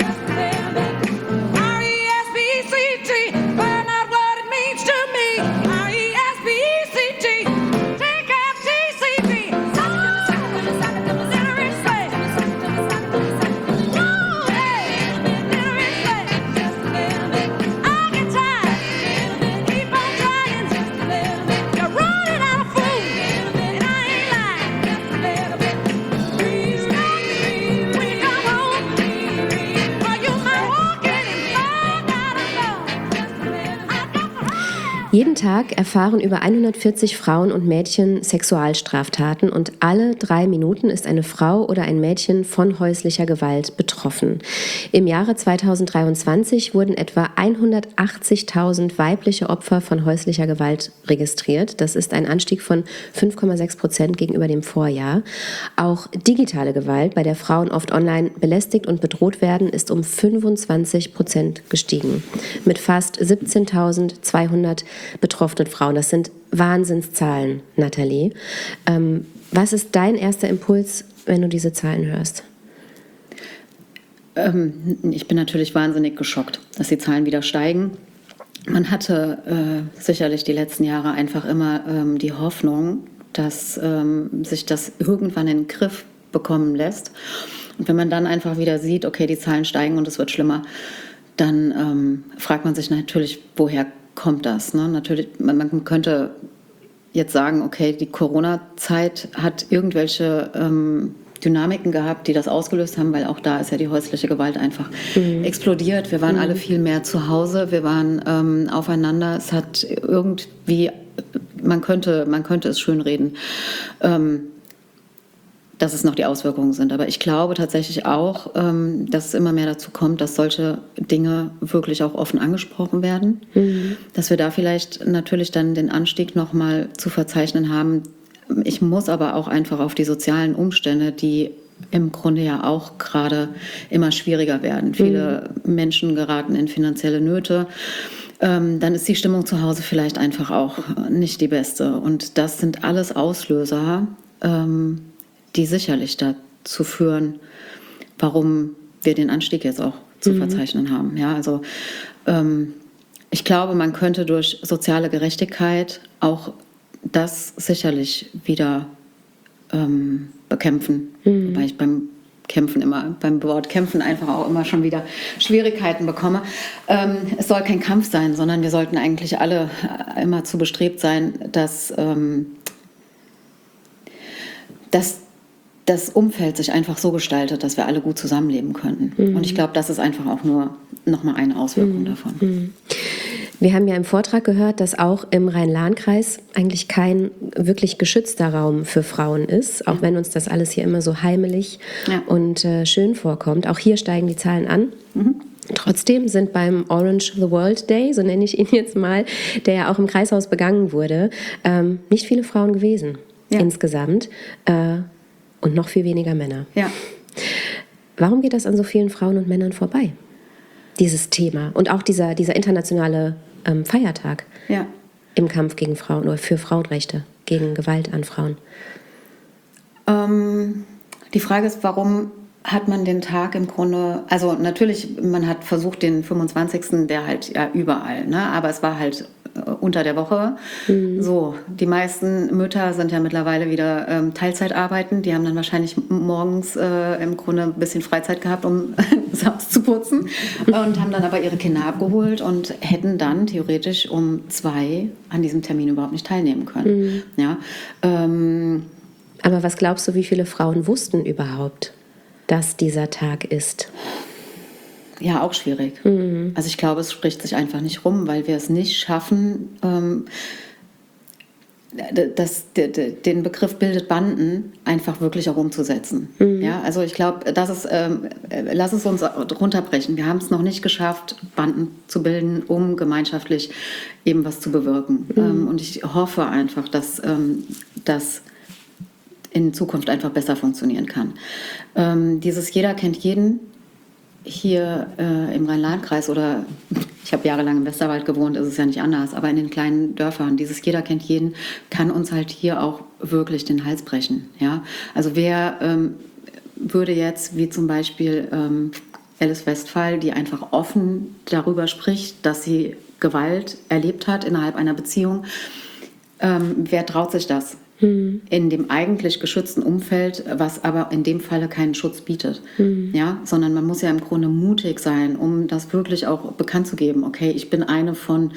Speaker 5: R-E-S-P-E-C-T, find out what it means to me. R-E-S-P-E-C-T, T-F-T-C-B. Little respect. Ooh, hey, little respect. I'll get tired. Keep on trying. You're running out of food, and I ain't lying. Respect when you come home, or you might walk in and find out alone. I got the right.
Speaker 2: Jeden Tag erfahren über 140 Frauen und Mädchen Sexualstraftaten und alle 3 Minuten ist eine Frau oder ein Mädchen von häuslicher Gewalt betroffen. Im Jahre 2023 wurden etwa 180.000 weibliche Opfer von häuslicher Gewalt registriert. Das ist ein Anstieg von 5,6% gegenüber dem Vorjahr. Auch digitale Gewalt, bei der Frauen oft online belästigt und bedroht werden, ist um 25% gestiegen. Mit fast 17.200 betroffenen Frauen. Das sind Wahnsinnszahlen, Nathalie. Was ist dein erster Impuls, wenn du diese Zahlen hörst?
Speaker 6: Ich bin natürlich wahnsinnig geschockt, dass die Zahlen wieder steigen. Man hatte sicherlich die letzten Jahre einfach immer die Hoffnung, dass sich das irgendwann in den Griff bekommen lässt. Und wenn man dann einfach wieder sieht, okay, die Zahlen steigen und es wird schlimmer, dann fragt man sich natürlich, woher kommt das? Ne? Natürlich, man könnte jetzt sagen, okay, die Corona-Zeit hat irgendwelche Dynamiken gehabt, die das ausgelöst haben, weil auch da ist ja die häusliche Gewalt einfach explodiert. Wir waren alle viel mehr zu Hause, wir waren aufeinander. Es hat irgendwie, man könnte es schönreden, dass es noch die Auswirkungen sind. Aber ich glaube tatsächlich auch, dass es immer mehr dazu kommt, dass solche Dinge wirklich auch offen angesprochen werden. Dass wir da vielleicht natürlich dann den Anstieg nochmal zu verzeichnen haben. Ich muss aber auch einfach auf die sozialen Umstände, die im Grunde ja auch gerade immer schwieriger werden. Viele Menschen geraten in finanzielle Nöte. Dann ist die Stimmung zu Hause vielleicht einfach auch nicht die beste. Und das sind alles Auslöser, die sicherlich dazu führen, warum wir den Anstieg jetzt auch zu verzeichnen haben. Ja, also ich glaube, man könnte durch soziale Gerechtigkeit auch das sicherlich wieder bekämpfen. Weil ich beim Wort Kämpfen einfach auch immer schon wieder Schwierigkeiten bekomme. Es soll kein Kampf sein, sondern wir sollten eigentlich alle immer zu bestrebt sein, dass das Umfeld sich einfach so gestaltet, dass wir alle gut zusammenleben können. Und ich glaube, das ist einfach auch nur nochmal eine Auswirkung davon.
Speaker 2: Wir haben ja im Vortrag gehört, dass auch im Rhein-Lahn-Kreis eigentlich kein wirklich geschützter Raum für Frauen ist, auch wenn uns das alles hier immer so heimelig und schön vorkommt. Auch hier steigen die Zahlen an. Trotzdem sind beim Orange the World Day, so nenne ich ihn jetzt mal, der ja auch im Kreishaus begangen wurde, nicht viele Frauen gewesen insgesamt und noch viel weniger Männer.
Speaker 6: Ja.
Speaker 2: Warum geht das an so vielen Frauen und Männern vorbei, dieses Thema? Und auch dieser internationale Feiertag im Kampf gegen Frauen oder für Frauenrechte, gegen Gewalt an Frauen.
Speaker 6: Die Frage ist, warum hat man den Tag im Grunde, also natürlich, man hat versucht den 25., der halt ja überall, ne? Aber es war halt unter der Woche. So, die meisten Mütter sind ja mittlerweile wieder Teilzeit arbeiten. Die haben dann wahrscheinlich morgens im Grunde ein bisschen Freizeit gehabt, um das Haus zu putzen und haben dann aber ihre Kinder abgeholt und hätten dann theoretisch um 2 an diesem Termin überhaupt nicht teilnehmen können. Ja,
Speaker 2: aber was glaubst du, wie viele Frauen wussten überhaupt, dass dieser Tag ist?
Speaker 6: Ja, auch schwierig. Also ich glaube, es spricht sich einfach nicht rum, weil wir es nicht schaffen, den Begriff bildet Banden einfach wirklich auch umzusetzen. Ja, also ich glaube, lass es uns runterbrechen. Wir haben es noch nicht geschafft, Banden zu bilden, um gemeinschaftlich eben was zu bewirken. Und ich hoffe einfach, dass das in Zukunft einfach besser funktionieren kann. Dieses Jeder kennt jeden hier im Rhein-Lahn-Kreis oder ich habe jahrelang im Westerwald gewohnt, ist es ja nicht anders, aber in den kleinen Dörfern, dieses Jeder kennt jeden, kann uns halt hier auch wirklich den Hals brechen. Ja? Also wer würde jetzt, wie zum Beispiel Alice Westphal, die einfach offen darüber spricht, dass sie Gewalt erlebt hat innerhalb einer Beziehung, wer traut sich das? In dem eigentlich geschützten Umfeld, was aber in dem Falle keinen Schutz bietet. Ja? Sondern man muss ja im Grunde mutig sein, um das wirklich auch bekannt zu geben. Okay, ich bin eine von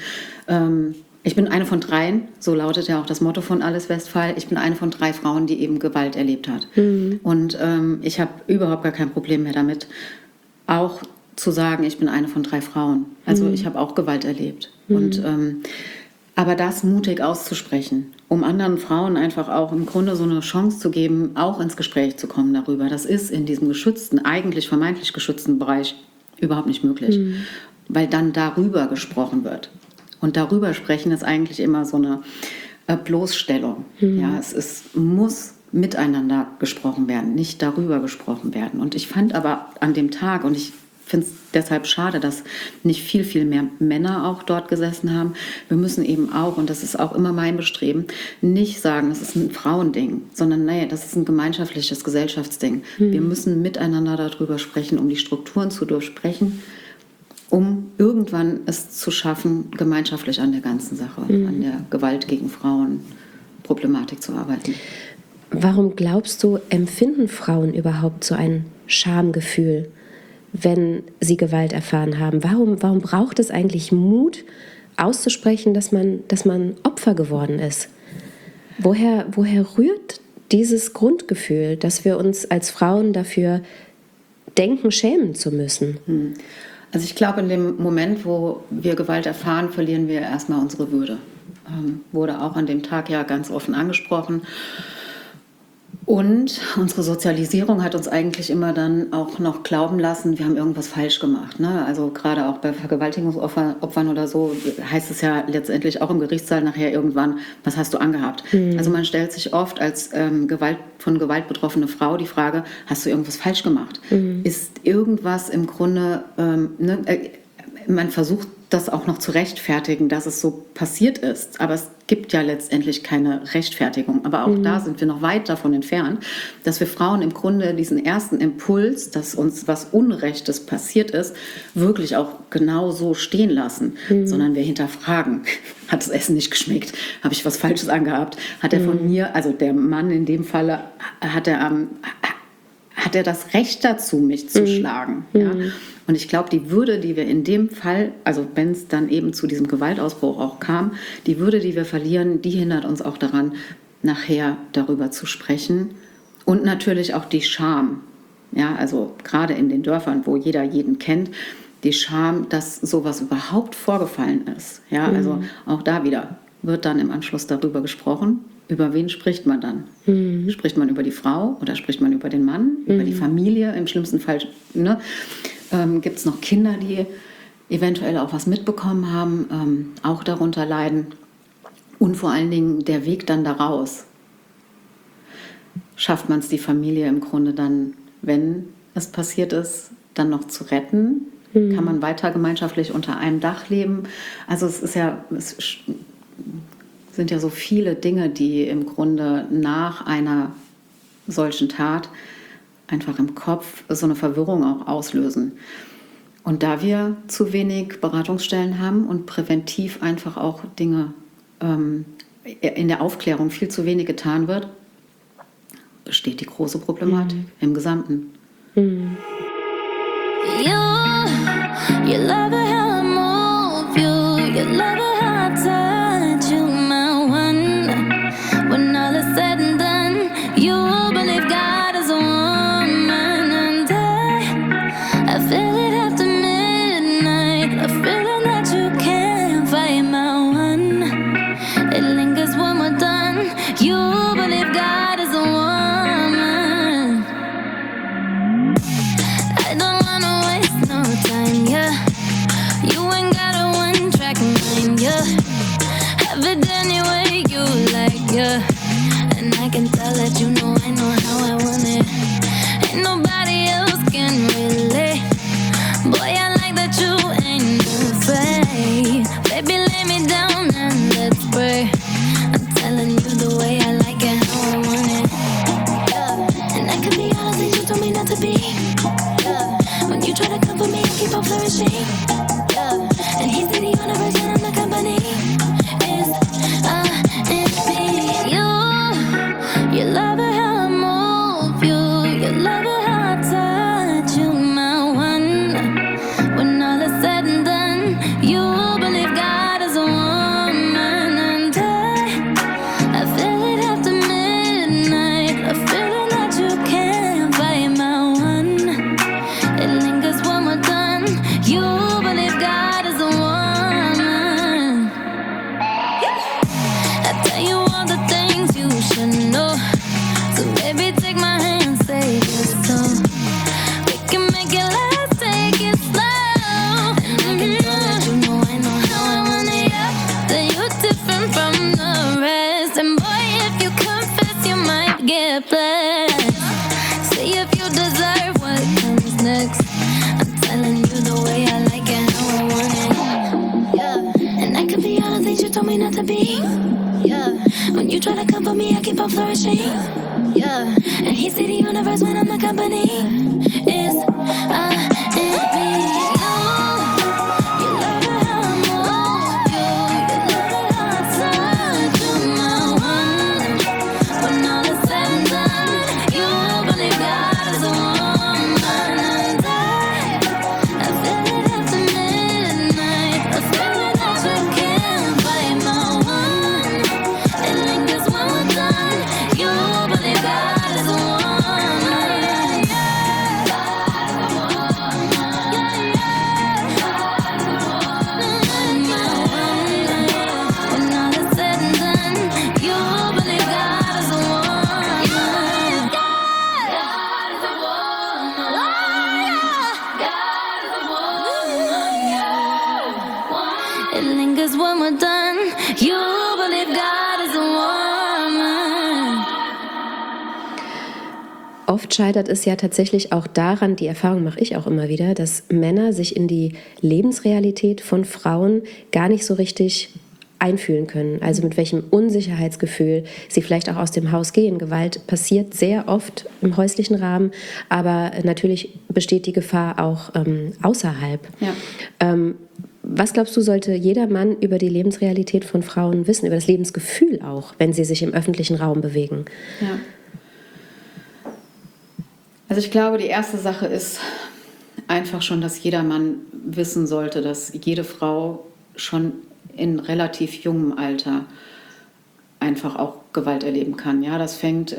Speaker 6: 3, so lautet ja auch das Motto von Alice Westphal, ich bin eine von 3 Frauen, die eben Gewalt erlebt hat. Und ich habe überhaupt gar kein Problem mehr damit, auch zu sagen, ich bin eine von 3 Frauen. Also ich habe auch Gewalt erlebt. Und aber das mutig auszusprechen, um anderen Frauen einfach auch im Grunde so eine Chance zu geben, auch ins Gespräch zu kommen darüber. Das ist in diesem geschützten, eigentlich vermeintlich geschützten Bereich überhaupt nicht möglich, weil dann darüber gesprochen wird. Und darüber sprechen ist eigentlich immer so eine Bloßstellung. Ja, muss miteinander gesprochen werden, nicht darüber gesprochen werden. Und ich fand aber an dem Tag, und ich finde es deshalb schade, dass nicht viel mehr Männer auch dort gesessen haben. Wir müssen eben auch, und das ist auch immer mein Bestreben, nicht sagen, das ist ein Frauending, sondern nee, das ist ein gemeinschaftliches Gesellschaftsding. Wir müssen miteinander darüber sprechen, um die Strukturen zu durchbrechen, um irgendwann es zu schaffen, gemeinschaftlich an der ganzen Sache, an der Gewalt gegen Frauen Problematik zu arbeiten.
Speaker 2: Warum glaubst du, empfinden Frauen überhaupt so ein Schamgefühl, wenn sie Gewalt erfahren haben? Warum braucht es eigentlich Mut, auszusprechen, dass man Opfer geworden ist? Woher rührt dieses Grundgefühl, dass wir uns als Frauen dafür denken, schämen zu müssen?
Speaker 6: Also ich glaube, in dem Moment, wo wir Gewalt erfahren, verlieren wir erstmal unsere Würde. Wurde auch an dem Tag ja ganz offen angesprochen. Und unsere Sozialisierung hat uns eigentlich immer dann auch noch glauben lassen, wir haben irgendwas falsch gemacht. Ne? Also gerade auch bei Vergewaltigungsopfern oder so heißt es ja letztendlich auch im Gerichtssaal nachher irgendwann, was hast du angehabt? Also man stellt sich oft als von Gewalt betroffene Frau die Frage, hast du irgendwas falsch gemacht? Ist irgendwas im Grunde, man versucht das auch noch zu rechtfertigen, dass es so passiert ist. Aber es gibt ja letztendlich keine Rechtfertigung. Aber auch da sind wir noch weit davon entfernt, dass wir Frauen im Grunde diesen ersten Impuls, dass uns was Unrechtes passiert ist, wirklich auch genau so stehen lassen. Sondern wir hinterfragen, hat das Essen nicht geschmeckt? Habe ich was Falsches angehabt? Hat er von mir, also der Mann in dem Falle, hat er das Recht dazu, mich zu schlagen? Ja? Und ich glaube, die Würde, die wir in dem Fall, also wenn es dann eben zu diesem Gewaltausbruch auch kam, die Würde, die wir verlieren, die hindert uns auch daran, nachher darüber zu sprechen. Und natürlich auch die Scham. Ja, also gerade in den Dörfern, wo jeder jeden kennt, die Scham, dass sowas überhaupt vorgefallen ist. Ja, also auch da wieder wird dann im Anschluss darüber gesprochen. Über wen spricht man dann? Spricht man über die Frau oder spricht man über den Mann, über die Familie? Im schlimmsten Fall gibt es noch Kinder, die eventuell auch was mitbekommen haben, auch darunter leiden. Und vor allen Dingen der Weg dann daraus. Schafft man es, die Familie im Grunde dann, wenn es passiert ist, dann noch zu retten? Kann man weiter gemeinschaftlich unter einem Dach leben? Also es sind ja so viele Dinge, die im Grunde nach einer solchen Tat einfach im Kopf so eine Verwirrung auch auslösen. Und da wir zu wenig Beratungsstellen haben und präventiv einfach auch Dinge in der Aufklärung viel zu wenig getan wird, besteht die große Problematik im Gesamten.
Speaker 5: You love it how I move you. You love it how I touch you, my one. When all is said and done, you believe God is a woman, and I feel it after midnight. A feeling that you can't fight, my one. It lingers when we're done. You believe God is a woman. I don't wanna waste no time, yeah. You ain't got a one-track mind, yeah. Have it any way you like, yeah. And I can tell that you know I know how I want it. Ain't nobody else can relate. Boy, I like that you ain't afraid. Baby, lay me down and let's pray. I'm telling you the way I like it, how I want it. Yeah. And I can be honest, and you told me not to be. Yeah. When you try to come for me, I keep on flourishing. Yeah. And he said he on the version, I'm the company. It's and me. You love it how I move you. You love it how I touch you, my one. When all is said and done, you believe God is a woman, and I feel it after midnight. A feeling that you can't fight, my one. It lingers when we're done. You believe God is a woman. I tell you all the things you should know. So baby, take my hand, say yes so. We can make it last, take it slow. And I can tell that you know I know how I want it, yeah. That you're different from the rest. And boy, if you confess, you might get blessed. See if you deserve what comes next. I'm telling you the way I like it, how I want it. Yeah. And I can be honest, things you told me not to be. Yeah. When you try to come for me, I keep on flourishing. Yeah. And he's the universe when I'm the company. It's and me. You love it how I move you. You love it how I touch you, my one. When all is said and done, you believe God is a woman, and I feel it after midnight. A feeling that you can't fight, my one. It lingers when we're done. You believe God is a woman. When all is said and done, you believe God is a woman. God is a woman. It lingers when we're done. You believe God is a woman.
Speaker 2: Oft scheitert es ja tatsächlich auch daran, die Erfahrung mache ich auch immer wieder, dass Männer sich in die Lebensrealität von Frauen gar nicht so richtig einfühlen können. Also mit welchem Unsicherheitsgefühl sie vielleicht auch aus dem Haus gehen. Gewalt passiert sehr oft im häuslichen Rahmen, aber natürlich besteht die Gefahr auch außerhalb.
Speaker 6: Ja.
Speaker 2: Was glaubst du, sollte jeder Mann über die Lebensrealität von Frauen wissen, über das Lebensgefühl auch, wenn sie sich im öffentlichen Raum bewegen?
Speaker 6: Ja. Also ich glaube, die erste Sache ist einfach schon, dass jeder Mann wissen sollte, dass jede Frau schon in relativ jungem Alter einfach auch Gewalt erleben kann. Ja, das fängt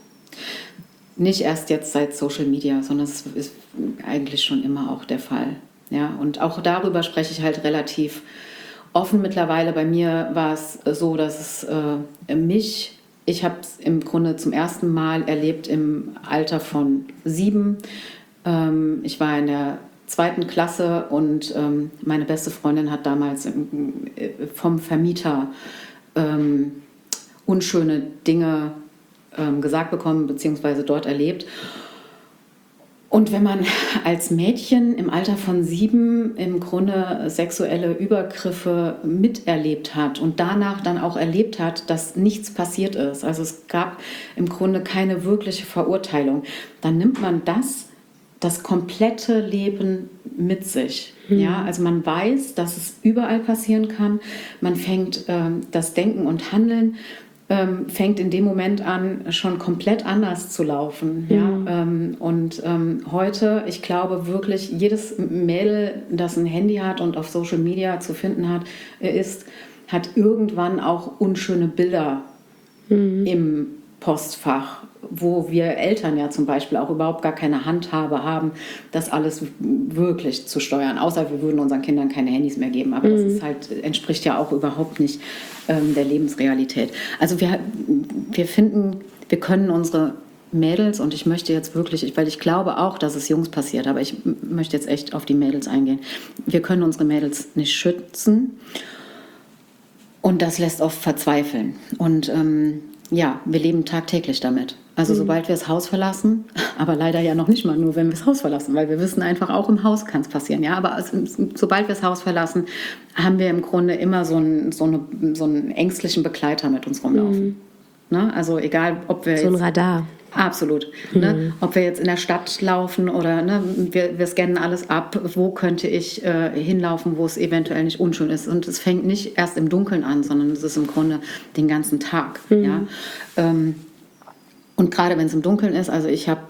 Speaker 6: nicht erst jetzt seit Social Media, sondern es ist eigentlich schon immer auch der Fall. Ja, und auch darüber spreche ich halt relativ offen mittlerweile. Bei mir war es so, dass es ich habe es im Grunde zum ersten Mal erlebt im Alter von 7. Ich war in der 2. Klasse und meine beste Freundin hat damals vom Vermieter unschöne Dinge gesagt bekommen, beziehungsweise dort erlebt. Und wenn man als Mädchen im Alter von 7 im Grunde sexuelle Übergriffe miterlebt hat und danach dann auch erlebt hat, dass nichts passiert ist, also es gab im Grunde keine wirkliche Verurteilung, dann nimmt man das komplette Leben mit sich. Ja, also man weiß, dass es überall passieren kann. Man fängt das Denken und Handeln fängt in dem Moment an, schon komplett anders zu laufen. Ja? Heute, ich glaube wirklich, jedes Mädel, das ein Handy hat und auf Social Media zu finden hat, hat irgendwann auch unschöne Bilder im Postfach, wo wir Eltern ja zum Beispiel auch überhaupt gar keine Handhabe haben, das alles wirklich zu steuern, außer wir würden unseren Kindern keine Handys mehr geben. Aber das ist halt, entspricht ja auch überhaupt nicht der Lebensrealität. Also wir finden, wir können unsere Mädels, und ich möchte jetzt wirklich, weil ich glaube auch, dass es Jungs passiert, aber ich möchte jetzt echt auf die Mädels eingehen. Wir können unsere Mädels nicht schützen und das lässt oft verzweifeln. Und ja, wir leben tagtäglich damit. Also sobald wir das Haus verlassen, aber leider ja noch nicht mal nur, wenn wir das Haus verlassen, weil wir wissen einfach, auch im Haus kann es passieren. Ja, aber sobald wir das Haus verlassen, haben wir im Grunde immer so einen ängstlichen Begleiter mit uns rumlaufen. Ne? Also egal, ob wir
Speaker 2: So ein Radar.
Speaker 6: Absolut. Ne? Ob wir jetzt in der Stadt laufen oder ne, wir scannen alles ab, wo könnte ich hinlaufen, wo es eventuell nicht unschön ist. Und es fängt nicht erst im Dunkeln an, sondern es ist im Grunde den ganzen Tag. Ja? Und gerade wenn es im Dunkeln ist, also ich habe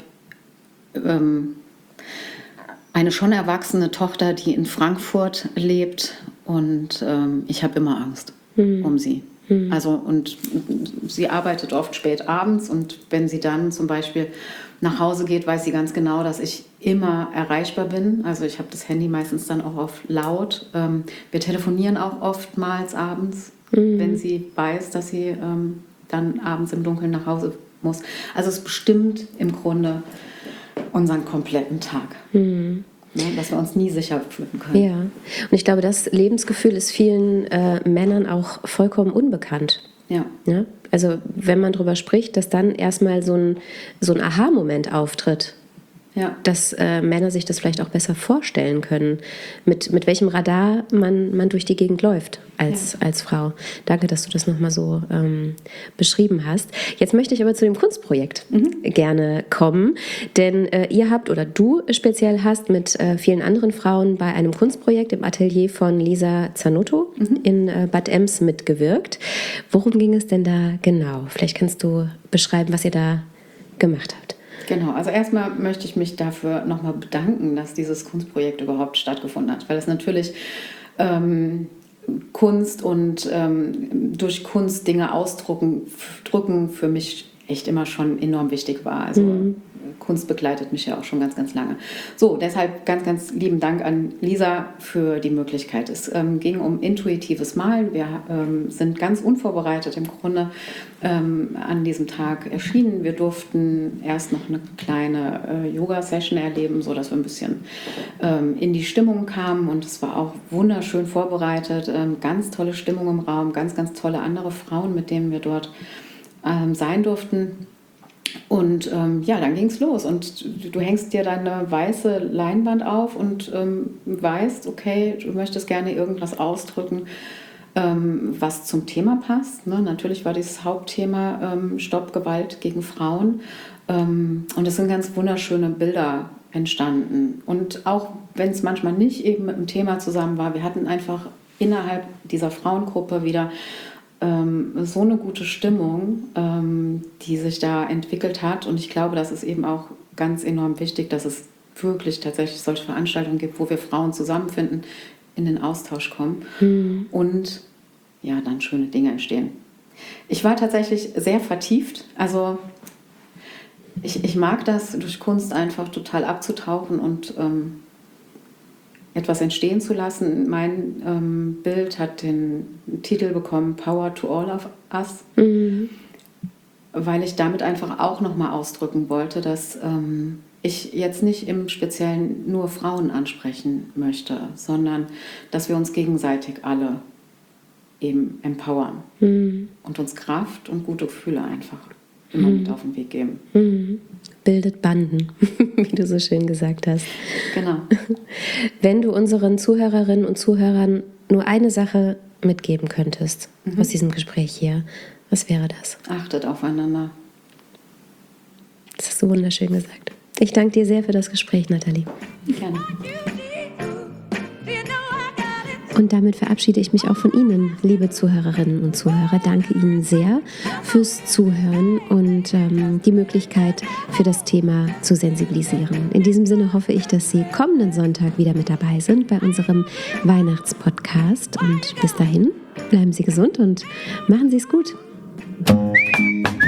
Speaker 6: eine schon erwachsene Tochter, die in Frankfurt lebt und ich habe immer Angst um sie. Also und sie arbeitet oft spät abends und wenn sie dann zum Beispiel nach Hause geht, weiß sie ganz genau, dass ich immer erreichbar bin. Also ich habe das Handy meistens dann auch auf laut. Wir telefonieren auch oftmals abends, wenn sie weiß, dass sie dann abends im Dunkeln nach Hause muss. Also es bestimmt im Grunde unseren kompletten Tag. Ne, dass wir uns nie sicher fühlen können.
Speaker 2: Ja, und ich glaube, das Lebensgefühl ist vielen Männern auch vollkommen unbekannt.
Speaker 6: Ja.
Speaker 2: Ja? Also wenn man darüber spricht, dass dann erstmal so ein Aha-Moment auftritt,
Speaker 6: Ja.
Speaker 2: dass Männer sich das vielleicht auch besser vorstellen können, mit welchem Radar man durch die Gegend läuft als Frau. Danke, dass du das nochmal so beschrieben hast. Jetzt möchte ich aber zu dem Kunstprojekt gerne kommen, denn ihr habt oder du speziell hast mit vielen anderen Frauen bei einem Kunstprojekt im Atelier von Lisa Zanotto in Bad Ems mitgewirkt. Worum ging es denn da genau? Vielleicht kannst du beschreiben, was ihr da gemacht habt.
Speaker 6: Genau, also erstmal möchte ich mich dafür nochmal bedanken, dass dieses Kunstprojekt überhaupt stattgefunden hat, weil es natürlich Kunst und durch Kunst Dinge drücken für mich echt immer schon enorm wichtig war. Also Kunst begleitet mich ja auch schon ganz, ganz lange. So, deshalb ganz, ganz lieben Dank an Lisa für die Möglichkeit. Es ging um intuitives Malen. Wir sind ganz unvorbereitet im Grunde an diesem Tag erschienen. Wir durften erst noch eine kleine Yoga-Session erleben, sodass wir ein bisschen in die Stimmung kamen. Und es war auch wunderschön vorbereitet. Ganz tolle Stimmung im Raum, ganz, ganz tolle andere Frauen, mit denen wir dort sein durften. Und ja, dann ging es los und du hängst dir deine weiße Leinwand auf und weißt, okay, du möchtest gerne irgendwas ausdrücken, was zum Thema passt. Ne? Natürlich war dieses Hauptthema Stopp Gewalt gegen Frauen und es sind ganz wunderschöne Bilder entstanden. Und auch wenn es manchmal nicht eben mit dem Thema zusammen war, wir hatten einfach innerhalb dieser Frauengruppe wieder so eine gute Stimmung, die sich da entwickelt hat. Und ich glaube, das ist eben auch ganz enorm wichtig, dass es wirklich tatsächlich solche Veranstaltungen gibt, wo wir Frauen zusammenfinden, in den Austausch kommen und ja, dann schöne Dinge entstehen. Ich war tatsächlich sehr vertieft. Also ich mag das, durch Kunst einfach total abzutauchen und etwas entstehen zu lassen. Mein Bild hat den Titel bekommen Power to All of Us, weil ich damit einfach auch nochmal ausdrücken wollte, dass ich jetzt nicht im Speziellen nur Frauen ansprechen möchte, sondern dass wir uns gegenseitig alle eben empowern und uns Kraft und gute Gefühle einfach immer mit auf den Weg geben.
Speaker 2: Bildet Banden, wie du so schön gesagt hast.
Speaker 6: Genau.
Speaker 2: Wenn du unseren Zuhörerinnen und Zuhörern nur eine Sache mitgeben könntest aus diesem Gespräch hier, was wäre das?
Speaker 6: Achtet aufeinander.
Speaker 2: Das hast du wunderschön gesagt. Ich danke dir sehr für das Gespräch, Nathalie.
Speaker 6: Gerne.
Speaker 2: Und damit verabschiede ich mich auch von Ihnen, liebe Zuhörerinnen und Zuhörer. Danke Ihnen sehr fürs Zuhören und die Möglichkeit für das Thema zu sensibilisieren. In diesem Sinne hoffe ich, dass Sie kommenden Sonntag wieder mit dabei sind bei unserem Weihnachtspodcast. Und bis dahin, bleiben Sie gesund und machen Sie es gut.